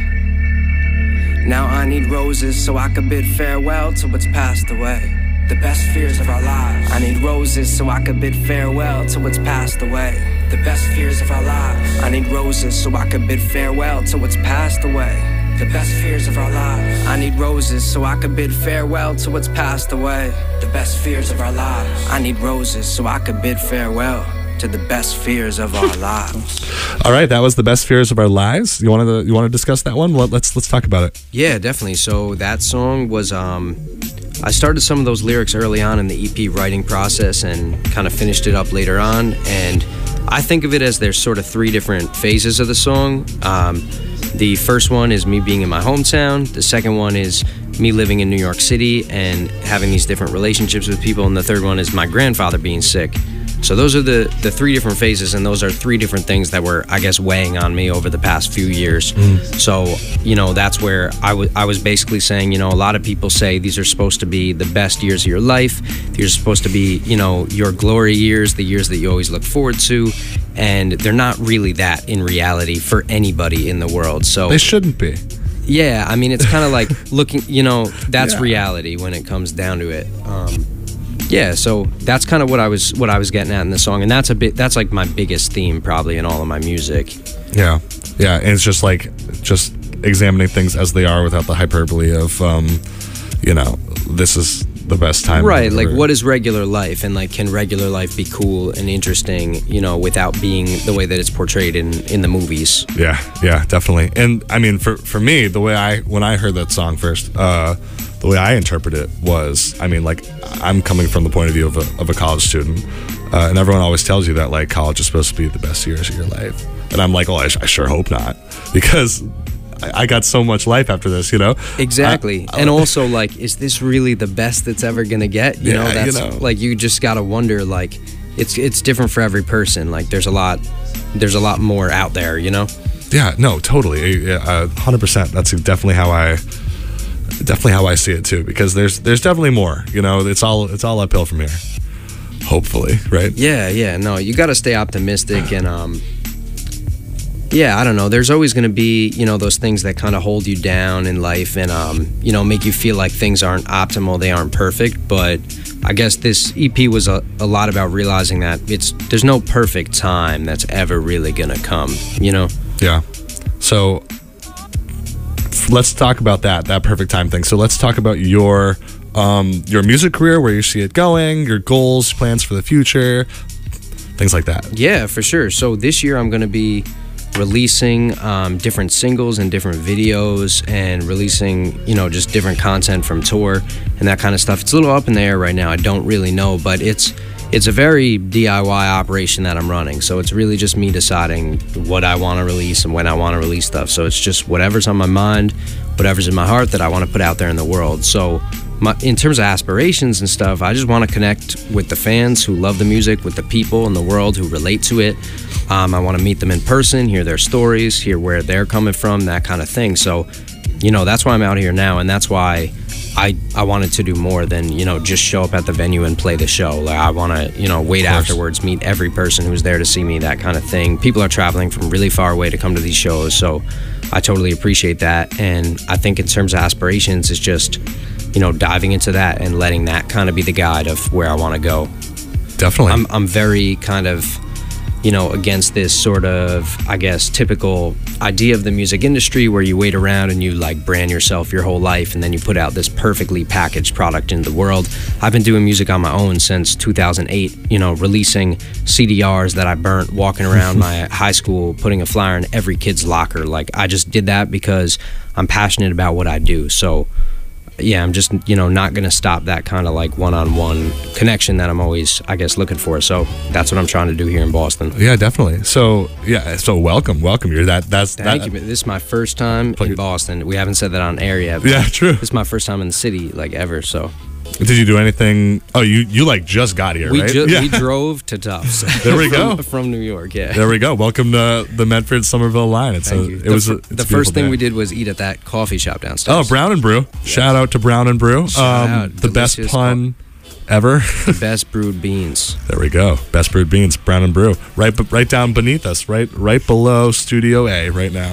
Now I need roses so I can bid farewell to what's passed away. The best fears of our lives. I need roses so I can bid farewell to what's passed away. The best fears of our lives. I need roses so I can bid farewell to what's passed away. The best fears of our lives. I need roses so I can bid farewell to what's passed away. The best fears of our lives. I need roses so I can bid farewell to the best fears of our lives. All right, that was the best fears of our lives. You want to you want to discuss that one? Well, let's let's talk about it. Yeah, definitely. So that song was um I started some of those lyrics early on in the E P writing process and kind of finished it up later on, and I think of it as there's sort of three different phases of the song. Um, the first one is me being in my hometown. The second one is me living in New York City and having these different relationships with people, and the third one is my grandfather being sick. So those are the, the three different phases, and those are three different things that were, I guess, weighing on me over the past few years. Mm. So, you know, that's where I, w- I was basically saying, you know, a lot of people say these are supposed to be the best years of your life. These are supposed to be, you know, your glory years, the years that you always look forward to. And they're not really that in reality for anybody in the world. So they shouldn't be. Yeah, I mean, it's kind of like looking, you know, that's yeah. reality when it comes down to it. Um, Yeah, so that's kind of what I was what I was getting at in the song, and that's a bit that's like my biggest theme probably in all of my music. Yeah, yeah, and it's just like just examining things as they are without the hyperbole of, um, you know, this is the best time. Right, like what is regular life, and like can regular life be cool and interesting, you know, without being the way that it's portrayed in, in the movies. Yeah, yeah, definitely. And I mean, for for me, the way I when I heard that song first, uh, the way I interpret it was, I mean, like, I'm coming from the point of view of a, of a college student, uh, and everyone always tells you that, like, college is supposed to be the best years of your life. And I'm like, oh, I, I sure hope not. Because I, I got so much life after this, you know. Exactly. I, I, and also, like, is this really the best it's ever gonna get? You Yeah, know, that's you know. like you just gotta wonder. Like, it's it's different for every person. Like, there's a lot, there's a lot more out there. You know. Yeah, no, totally, yeah, uh, one hundred percent. That's definitely how I, definitely how I see it too. Because there's there's definitely more. You know, it's all it's all uphill from here. Hopefully, right? Yeah, yeah. No, you gotta stay optimistic and um. Yeah, I don't know. There's always going to be, you know, those things that kind of hold you down in life and, um, you know, make you feel like things aren't optimal, they aren't perfect. But I guess this E P was a, a lot about realizing that it's there's no perfect time that's ever really going to come, you know? Yeah. So let's talk about that, that perfect time thing. So let's talk about your um, your music career, where you see it going, your goals, plans for the future, things like that. Yeah, for sure. So this year I'm going to be releasing um, different singles and different videos and releasing, you know, just different content from tour and that kind of stuff. It's a little up in the air right now. I don't really know, but it's it's a very D I Y operation that I'm running. So it's really just me deciding what I want to release and when I want to release stuff. So it's just whatever's on my mind, whatever's in my heart that I want to put out there in the world. So my, in terms of aspirations and stuff, I just want to connect with the fans who love the music, with the people in the world who relate to it. Um, I want to meet them in person, hear their stories, hear where they're coming from, that kind of thing. So, you know, that's why I'm out here now, and that's why I I wanted to do more than, you know, just show up at the venue and play the show. Like, I want to, you know, wait afterwards, meet every person who's there to see me, that kind of thing. People are traveling from really far away to come to these shows, so I totally appreciate that. And I think in terms of aspirations, it's just, you know, diving into that and letting that kind of be the guide of where I want to go. Definitely. I'm I'm very kind of, you know, against this sort of, I guess, typical idea of the music industry where you wait around and you like brand yourself your whole life and then you put out this perfectly packaged product into the world. I've been doing music on my own since two thousand eight, you know, releasing C D Rs that I burnt, walking around my high school, putting a flyer in every kid's locker. Like, I just did that because I'm passionate about what I do. So yeah, I'm just, you know, not going to stop that kind of like one-on-one connection that I'm always, I guess, looking for. So that's what I'm trying to do here in Boston. Yeah, definitely. So yeah, so welcome, welcome. You're that. That's Thank that, you. This is my first time in Boston. We haven't said that on air yet. But Yeah, true. This is my first time in the city, like, ever. So Did you do anything? Oh, you you like just got here, we right? ju- yeah. we drove to Tufts. There we from, go. from New York. Yeah. There we go. Welcome to the Medford Somerville line. It's Thank a, you. it the was fir- a, it's a the beautiful first thing day. we did was eat at that coffee shop downstairs. Oh, Brown and Brew. Shout out to Brown and Brew. Shout um, out. The best Delicious pun ever. The best brewed beans. There we go. Best brewed beans, Brown and Brew. Right, b- right down beneath us. Right, right below Studio A. Right now.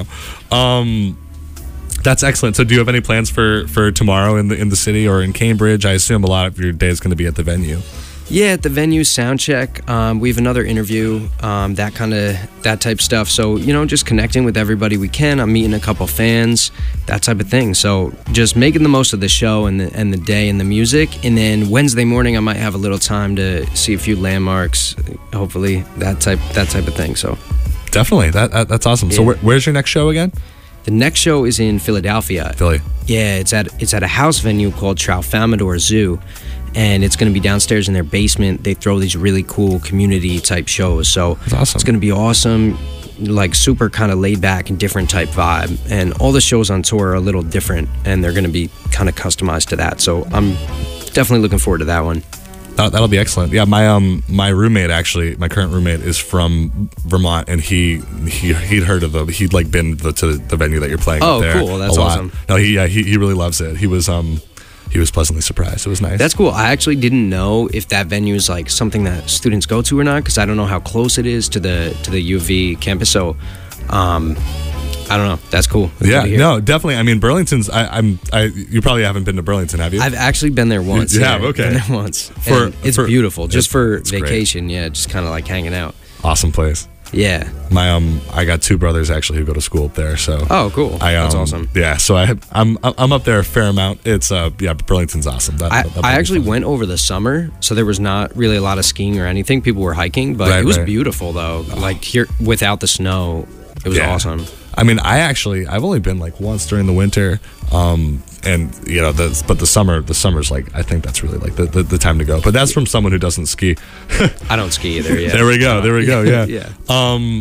Um, that's excellent. So, do you have any plans for, for tomorrow in the in the city or in Cambridge? I assume a lot of your day is going to be at the venue. Yeah, at the venue, sound check. Um, we have another interview, um, that kind of that type stuff. So, you know, just connecting with everybody we can. I'm meeting a couple fans, that type of thing. So, just making the most of the show and the and the day and the music. And then Wednesday morning, I might have a little time to see a few landmarks. Hopefully, that type that type of thing. So, Definitely. That, that that's awesome. So, Yeah. where, where's your next show again? the next show is in Philadelphia. Philly. Yeah, it's at it's at a house venue called Tralfamadore Zoo, and it's going to be downstairs in their basement. They throw these really cool community type shows, so That's awesome. it's going to be awesome. Like, super kind of laid back and different type vibe, and all the shows on tour are a little different, and they're going to be kind of customized to that. So I'm definitely looking forward to that one. That, that'll be excellent. Yeah, my um my roommate actually, my current roommate is from Vermont, and he he he'd heard of the he'd like been the, to the venue that you're playing. Oh, up there cool. That's a lot. awesome. No, he yeah he, he really loves it. He was um he was pleasantly surprised. It was nice. That's cool. I actually didn't know if that venue is like something that students go to or not, because I don't know how close it is to the to the U V campus. So, um, I don't know. That's cool. Good yeah, to hear. no, definitely. I mean, Burlington's. I, I'm. I you probably haven't been to Burlington, have you? I've actually been there once. You yeah, have? Okay. Been there once. For- And it's for- beautiful, just it's- for it's great. vacation. Yeah, just kind of like hanging out. Awesome place. Yeah. My um, I got two brothers actually who go to school up there. So Oh, cool. I, um, That's awesome. Yeah, so I I'm I'm up there a fair amount. It's uh yeah, Burlington's awesome. That, I, that'll I be actually fun. went over the summer, so there was not really a lot of skiing or anything. People were hiking, but Right, it was right. beautiful though. Like, here without the snow, it was Yeah. awesome. I mean, I actually I've only been like once during the winter, um, and you know, the, but the summer the summer's like I think that's really like the, the, the time to go. But that's from someone who doesn't ski. I don't ski either. Yeah. There we go. There we go. Yeah. Yeah. Um,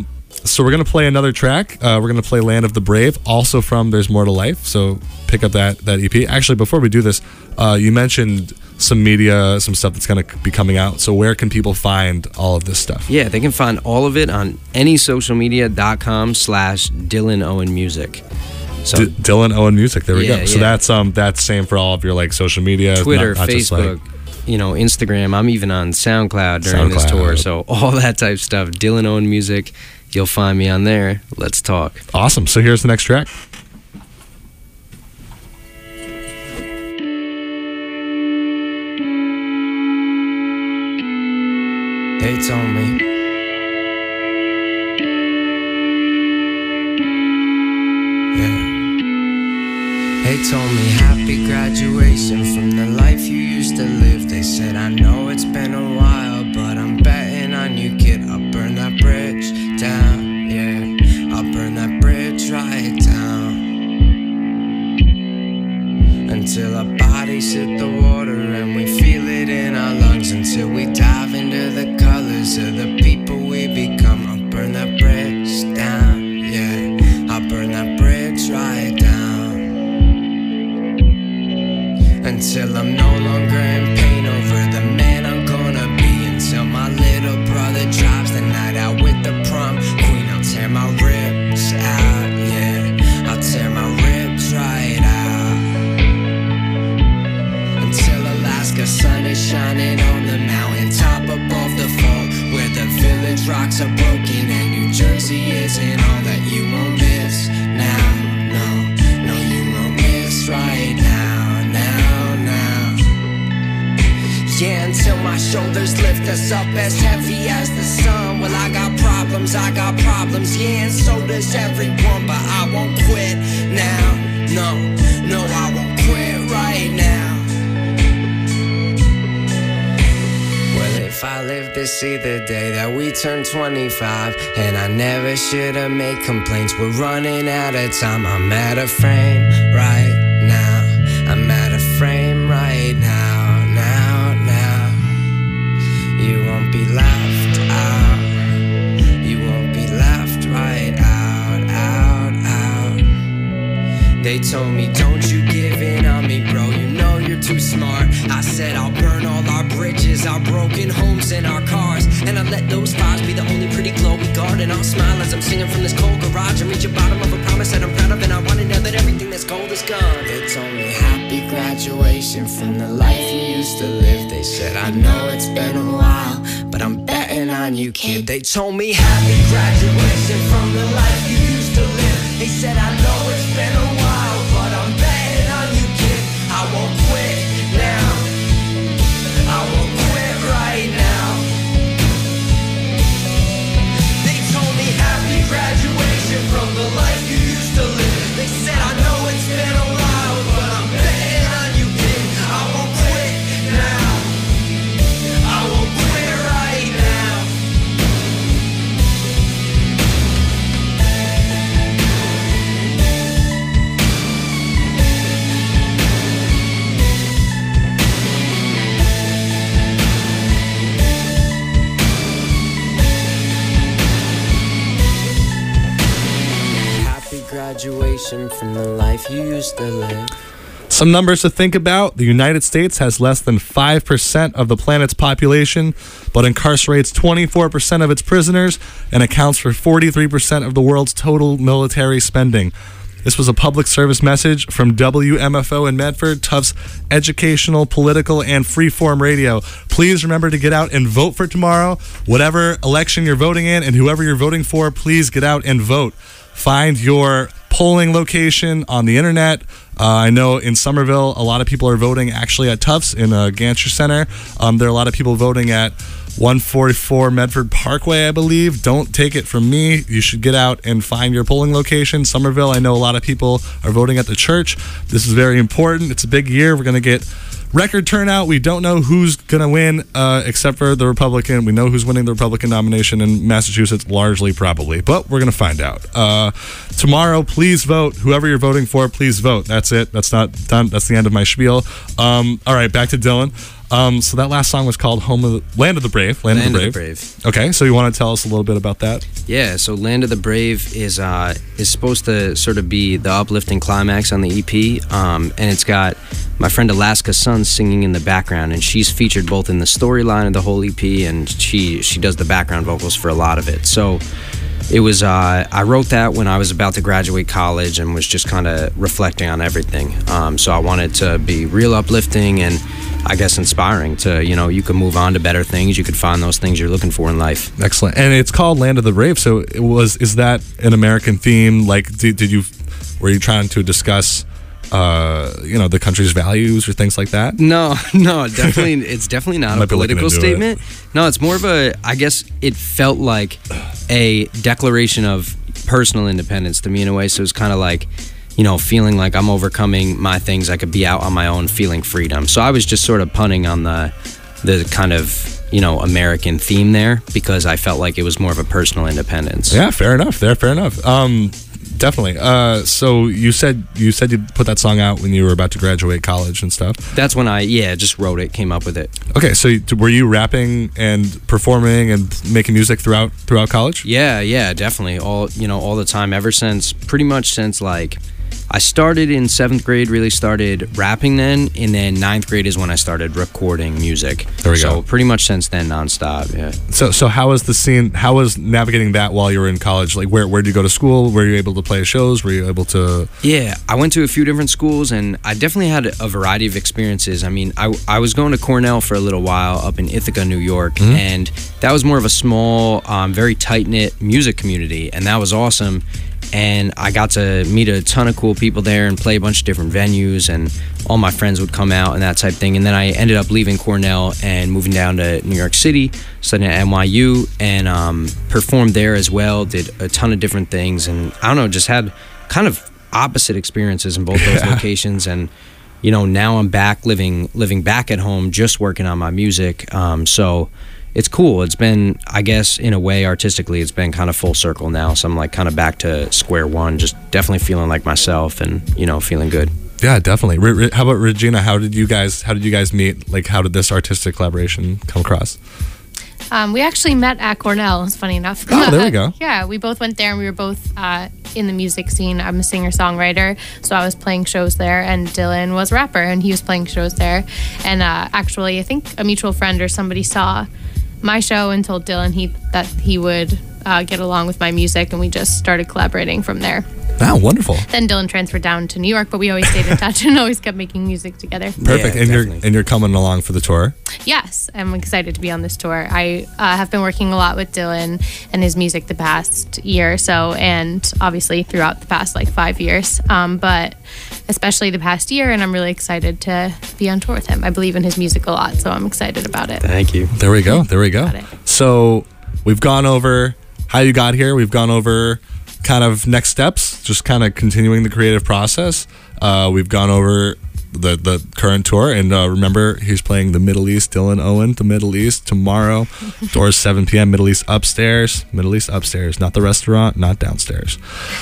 so we're gonna play another track. Uh, we're gonna play "Land of the Brave," also from "There's More to Life." So pick up that that E P. Actually, before we do this, uh, you mentioned some media, some stuff that's gonna be coming out. So where can people find all of this stuff? Yeah, they can find all of it on any social media dot com slash Dylan Owen Music. So D- Dylan Owen Music. There we Yeah, go. So yeah. that's um that's same for all of your like social media, Twitter, not- not just, like- Facebook, you know, Instagram. I'm even on SoundCloud during this SoundCloud. tour. So all that type of stuff. Dylan Owen Music. You'll find me on there. Let's talk. Awesome. So here's the next track. They told me. Yeah. They told me happy graduation from the life you used to live. They said, I know it's been a while, but I'm betting on you, kid. I'll burn that bridge down, yeah. I'll burn that bridge right down until our bodies hit the water and we feel it in our lungs, until we dive into the colors of the people we become. I'll burn that bridge down, yeah. I'll burn that bridge right down until I'm no longer in pain over the man I'm gonna be, until my little brother drives the night out with the prom queen. I'll tear my ribs out, yeah. I'll tear my ribs right out until Alaska sun is shining on the mountain top above the fall, where the village rocks are broken and New Jersey isn't all that you won't miss now. No, no, you won't miss right now, now, now. Yeah, until my shoulders lift us up as heavy as the sun. Well, I got problems, I got problems, yeah, and so does everyone, but I won't quit now. No, no, I won't quit right now. Well, if I live to see the day that we turn twenty-five, and I never should've made complaints, we're running out of time. I'm at a frame right now. I'm at a frame right now, now, now. You won't be left out. You won't be left right out, out, out. They told me, don't you give in on me, bro. You know you're too smart. I said, I'll burn all our bridges, our broken homes and our cars, and I'll let those fires be the only pretty glow we guard. And I'll smile as I'm singing from this cold garage and reach the bottom of a promise that I'm proud of, and I want to know that everything that's gold is gone. They told me happy graduation from the life you used to live. They said, I know it's been a while, but I'm betting on you, kid. They told me happy graduation from the life you used to live. They said, I know it's been a while, but I'm betting on you, kid. I won't quit now. I won't quit right now. They told me happy graduation from the life you used to live. They said, I know it's been a while, but I'm betting on you, kid. I won't quit now. I won't quit right now. Happy graduation from the life you used to live. Some numbers to think about. The United States has less than five percent of the planet's population, but incarcerates twenty-four percent of its prisoners and accounts for forty-three percent of the world's total military spending. This was a public service message from W M F O in Medford, Tufts Educational, Political, and Freeform Radio. Please remember to get out and vote for tomorrow. Whatever election you're voting in and whoever you're voting for, please get out and vote. Find your polling location on the internet. Uh, I know in Somerville, a lot of people are voting actually at Tufts in a Gantry Center. Um, there are a lot of people voting at one forty-four Medford Parkway, I believe. Don't take it from me. You should get out and find your polling location. Somerville, I know a lot of people are voting at the church. This is very important. It's a big year. We're going to get record turnout. We don't know who's going to win uh, except for the Republican. We know who's winning the Republican nomination in Massachusetts, largely probably, but we're going to find out. Uh, tomorrow, please vote. Whoever you're voting for, please vote. That's it. That's not done. That's the end of my spiel. Um, all right, back to Dylan. Um, so that last song was called "Home of the, Land of the Brave." Land, Land of the of the Brave. Brave. Okay, so you want to tell us a little bit about that? Yeah, so Land of the Brave is uh, is supposed to sort of be the uplifting climax on the E P, um, and it's got my friend Alaska Sun singing in the background, and she's featured both in the storyline of the whole E P, and she she does the background vocals for a lot of it. So it was uh, I wrote that when I was about to graduate college and was just kind of reflecting on everything. Um, so I wanted to be real uplifting and I guess inspiring to, you know, you could move on to better things. You could find those things you're looking for in life. Excellent. And it's called Land of the Brave. So it was, is that an American theme? Like, did, did you, were you trying to discuss, uh, you know, the country's values or things like that? No, no, definitely. It's definitely not a political statement. It. No, it's more of a, I guess it felt like a declaration of personal independence to me in a way. So it's kind of like, you know, feeling like I'm overcoming my things. I could be out on my own, feeling freedom. So I was just sort of punting on the the kind of, you know, American theme there because I felt like it was more of a personal independence. Yeah, fair enough. There, fair enough. Um, definitely. Uh, so you said you said you put that song out when you were about to graduate college and stuff. That's when I, yeah, just wrote it, came up with it. Okay, so you- were you rapping and performing and making music throughout throughout college? Yeah, yeah, definitely. All, you know, all the time ever since, pretty much since like, I started in seventh grade, really started rapping then, and then ninth grade is when I started recording music. There we so go. So pretty much since then, nonstop, yeah. So so how was the scene? How was navigating that while you were in college? Like where where did you go to school? Were you able to play shows? Were you able to? Yeah, I went to a few different schools, and I definitely had a variety of experiences. I mean, I, I was going to Cornell for a little while up in Ithaca, New York, Mm-hmm. and that was more of a small, um, very tight-knit music community, and that was awesome. And I got to meet a ton of cool people there and play a bunch of different venues, and all my friends would come out and that type of thing. And then I ended up leaving Cornell and moving down to New York City, studying at N Y U, and um, performed there as well, did a ton of different things, and I don't know, just had kind of opposite experiences in both those Yeah. locations. And you know, now I'm back living living back at home, just working on my music. Um, so it's cool. It's been, I guess, in a way, artistically, it's been kind of full circle now. So I'm like kind of back to square one, just definitely feeling like myself and, you know, feeling good. Yeah, definitely. Re- Re- how about Regina? How did you guys How did you guys meet? Like, how did this artistic collaboration come across? Um, we actually met at Cornell. It's funny enough. Oh, there we go. Yeah, we both went there, and we were both uh, in the music scene. I'm a singer-songwriter, so I was playing shows there, and Dylan was a rapper, and he was playing shows there. And uh, actually, I think a mutual friend or somebody saw my show and told Dylan he that he would uh, get along with my music, and we just started collaborating from there. Wow, wonderful. Then Dylan transferred down to New York, but we always stayed in touch and always kept making music together. Perfect. Yeah, and you're definitely. and you're coming along for the tour. Yes, I'm excited to be on this tour. I uh, have been working a lot with Dylan and his music the past year or so, and obviously throughout the past like five years, um, but especially the past year, and I'm really excited to be on tour with him. I believe in his music a lot, so I'm excited about it. Thank you. There we go. There we go. Got it. So we've gone over how you got here. We've gone over kind of next steps, just kind of continuing the creative process. Uh, we've gone over the the current tour, and uh, remember, he's playing the Middle East. Dylan Owen, the Middle East tomorrow. Doors seven p.m. Middle East upstairs. Middle East upstairs, not the restaurant, not downstairs.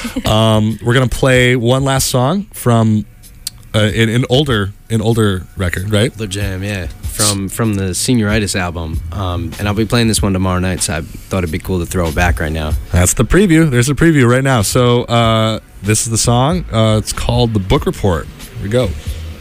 Um, we're gonna play one last song from uh, an, an older an older record, right? The Jam, yeah, from from the Senioritis album, um, and I'll be playing this one tomorrow night. So I thought it'd be cool to throw it back right now. That's the preview. There's a preview right now. So uh, this is the song. Uh, it's called The Book Report. Here we go.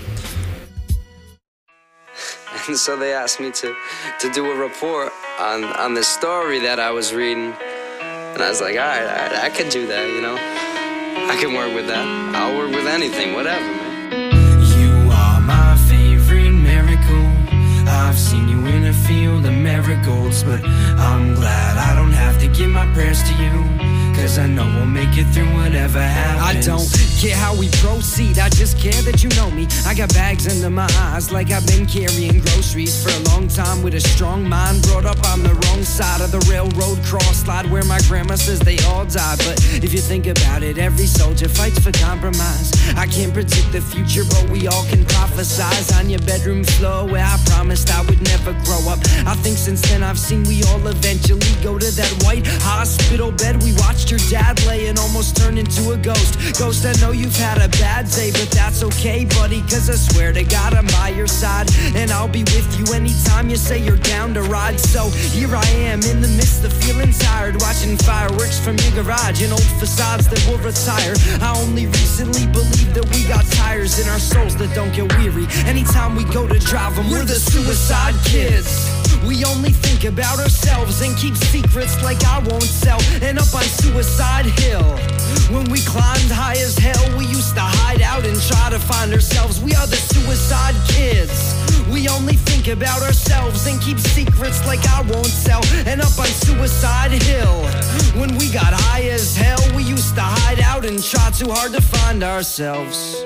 And so they asked me to to do a report on on this story that I was reading, and I was like, all right, all right, I could do that, you know. I can work with that. I'll work with anything, whatever, man. You are my favorite miracle. I've seen you in a field of marigolds, but I'm glad I don't have to give my prayers to you, 'cause I know we'll make it through whatever happens. I don't care how we proceed, I just care that you know me. I got bags under my eyes like I've been carrying groceries for a long time with a strong mind. Brought up on the wrong side of the railroad cross slide where my grandma says they all die. But if you think about it, every soldier fights for compromise. I can't predict the future, but we all can prophesize on your bedroom floor where I promised I would never grow up. I think since then I've seen we all eventually go to that white hospital bed we watched your dad lay and almost turn into a ghost. Ghost that knows you've had a bad day, but that's okay, buddy, cause I swear to God I'm by your side, and I'll be with you anytime you say you're down to ride. So here I am in the midst of feeling tired, watching fireworks from your garage and old facades that will retire. I only recently believed that we got tires in our souls that don't get weary. Anytime we go to drive them, we're the suicide kids. We only think about ourselves and keep secrets like I won't sell. And up on Suicide Hill, when we climbed high as hell, we used to hide out and try to find ourselves. We are the suicide kids. We only think about ourselves and keep secrets like I won't sell. And up on Suicide Hill, when we got high as hell, we used to hide out and try too hard to find ourselves.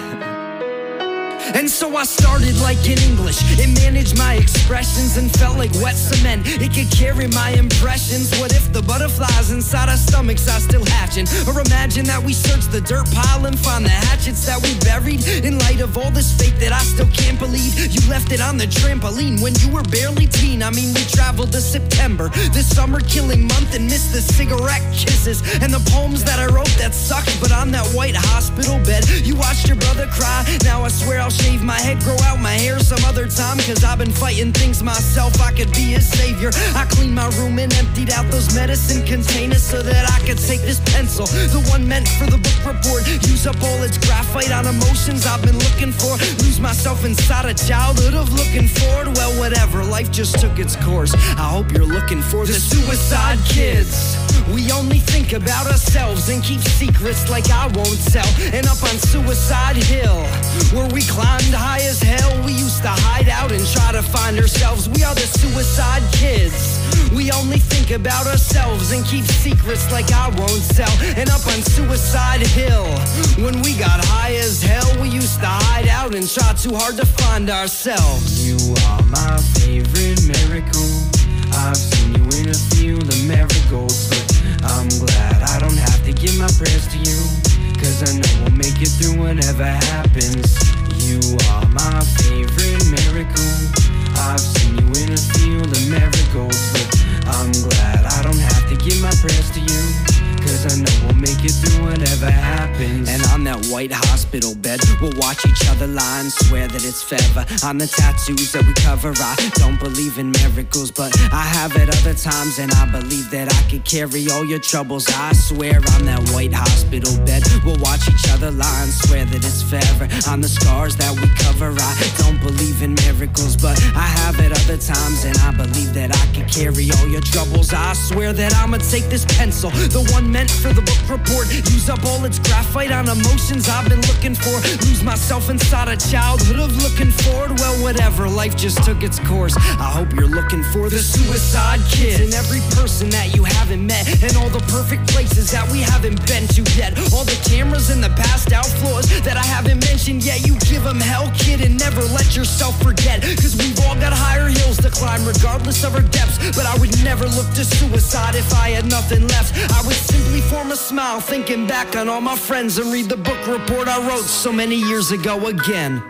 And so I started like in English. It managed my expressions and felt like wet cement. It could carry my impressions. What if the butterflies inside our stomachs are still hatching? Or imagine that we search the dirt pile and find the hatchets that we buried. In light of all this fate that I still can't believe, you left it on the trampoline when you were barely teen. I mean, we traveled to September, this summer killing month, and missed the cigarette kisses and the poems that I wrote that sucked. But on that white hospital bed, you watched your brother cry. Now I swear I'll shave my head, grow out my hair some other time, cause I've been fighting things myself. I could be his savior. I cleaned my room and emptied out those medicine containers so that I could take this pencil, the one meant for the book report, use up all its graphite on emotions I've been looking for, lose myself inside a childhood of looking forward. Well, whatever, life just took its course. I hope you're looking for the suicide kids. We only think about ourselves and keep secrets like I won't tell. And up on Suicide Hill, where we climbed high as hell, we used to hide out and try to find ourselves. We are the suicide kids. We only think about ourselves and keep secrets like I won't tell. And up on Suicide Hill, when we got high as hell, we used to hide out and try too hard to find ourselves. You are my favorite miracle. I've seen you in a field of marigolds, but I'm glad I don't have to give my prayers to you, cause I know we'll make it through whatever happens. You are my favorite miracle. I've seen you in a field of marigolds, but I'm glad I don't have to give my prayers to you, cause I know we'll make it through whatever happens. And on that white hospital bed, we'll watch each other lie and swear that it's forever. On the tattoos that we cover, I don't believe in miracles, but I have at other times, and I believe that I could carry all your troubles. I swear on that white hospital bed, we'll watch each other lie and swear that it's forever. On the scars that we cover, I don't believe in miracles, but I have at other times, and I believe that I could carry all your troubles. I swear that I'ma take this pencil, the one meant for the book report, use up all its graphite on emotions I've been looking for, lose myself inside a childhood of looking forward. Well, whatever, life just took its course. I hope you're looking for the suicide kids, and every person that you haven't met, and all the perfect places that we haven't been to yet, all the cameras and the passed out floors that I haven't mentioned yet. You give them hell, kid, and never let yourself forget, cause we've all got higher hills to climb regardless of our depths. But I would never look to suicide if I had nothing left. I would simply form a smile thinking back on all my friends and read the book report I wrote so many years ago again.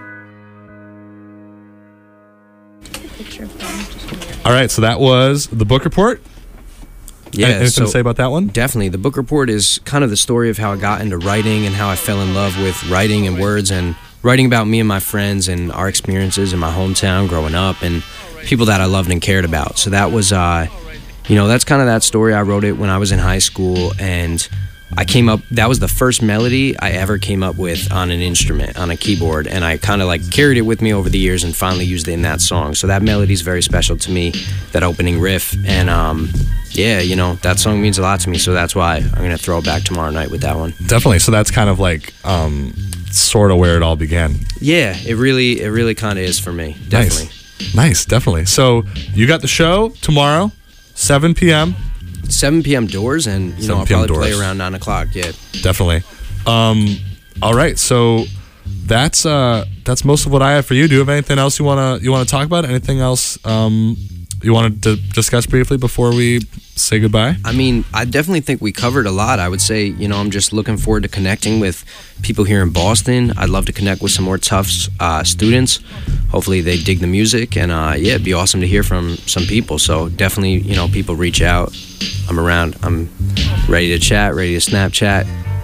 All right, so that was the book report. Yeah, anything so to say about that one? Definitely. The book report is kind of the story of how I got into writing and how I fell in love with writing and words, and writing about me and my friends and our experiences in my hometown growing up and people that I loved and cared about. So that was, uh, you know, that's kind of that story. I wrote it when I was in high school, and I came up, that was the first melody I ever came up with on an instrument, on a keyboard, and I kind of like carried it with me over the years and finally used it in that song. So that melody is very special to me, that opening riff, and um, yeah, you know, that song means a lot to me, so that's why I'm going to throw it back tomorrow night with that one. Definitely, so that's kind of like um, sort of where it all began. Yeah, it really, it really kind of is for me, definitely. Nice, nice, definitely. So you got the show tomorrow, seven p.m., seven p.m. doors, and you know I'll probably doors. play around nine o'clock. Yeah, definitely. Um, all right, so that's uh, that's most of what I have for you. Do you have anything else you wanna you wanna talk about? Anything else um, you wanted to discuss briefly before we say goodbye? I mean, I definitely think we covered a lot. I would say, you know, I'm just looking forward to connecting with people here in Boston. I'd love to connect with some more Tufts uh, students. Hopefully they dig the music, and uh, yeah, it'd be awesome to hear from some people. So definitely, you know, people reach out. I'm around. I'm ready to chat, ready to Snapchat.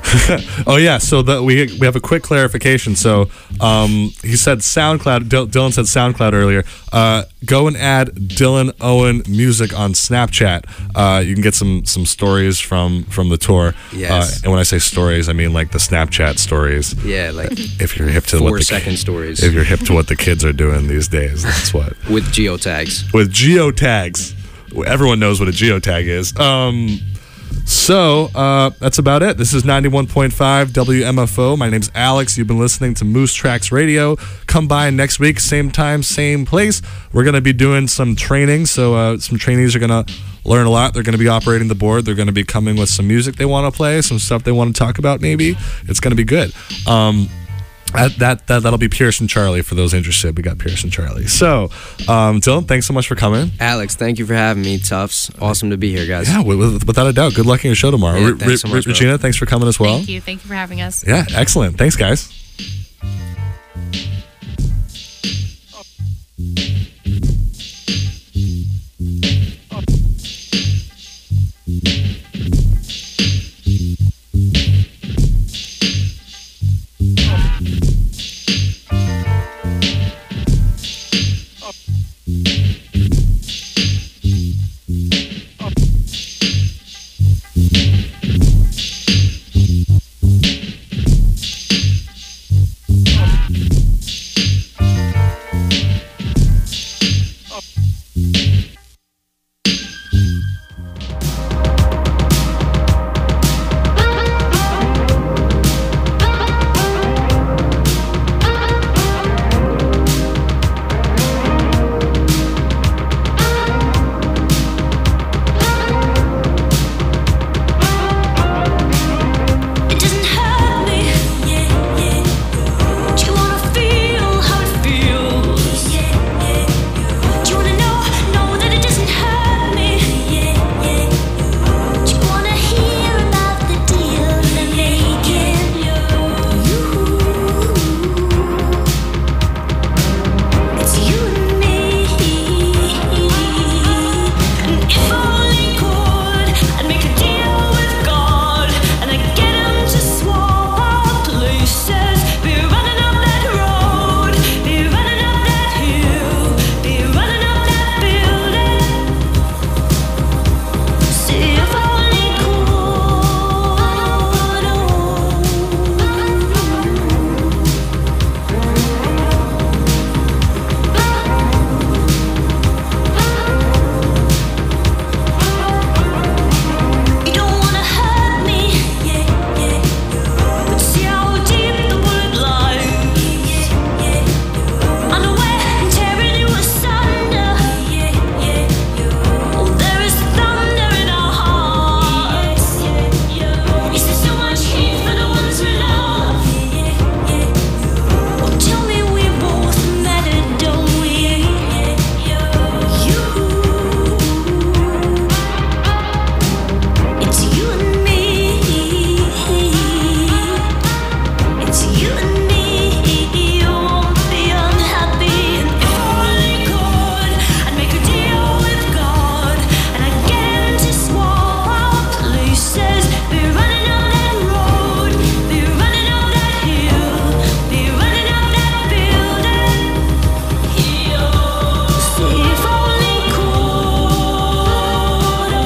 Oh yeah, so the, we we have a quick clarification. So um, he said SoundCloud. Dil- Dylan said SoundCloud earlier. Uh, go and add Dylan Owen Music on Snapchat. Uh, you can get some some stories from from the tour. Yes. Uh, and when I say stories, I mean like the Snapchat stories. Yeah, like If you're hip to four what the second stories if you're hip to what the kids are doing these days, that's what. with geotags. With geotags. Everyone knows what a geotag is. Um, so uh, that's about it. This is ninety-one point five W M F O. My name's Alex. You've been listening to Moose Tracks Radio. Come by next week, same time, same place. We're going to be doing some training. So uh, some trainees are going to learn a lot. They're going to be operating the board. They're going to be coming with some music they want to play, some stuff they want to talk about maybe. It's going to be good. Um, That, that that that'll be Pierce and Charlie for those interested. We got Pierce and Charlie. So, um, Dylan, thanks so much for coming. Alex, thank you for having me. Tufts, awesome to be here, guys. Yeah, with, without a doubt. Good luck in your show tomorrow. Yeah, Re- thanks so Re- much, bro. Regina, thanks for coming as well. Thank you. Thank you for having us. Yeah, excellent. Thanks, guys.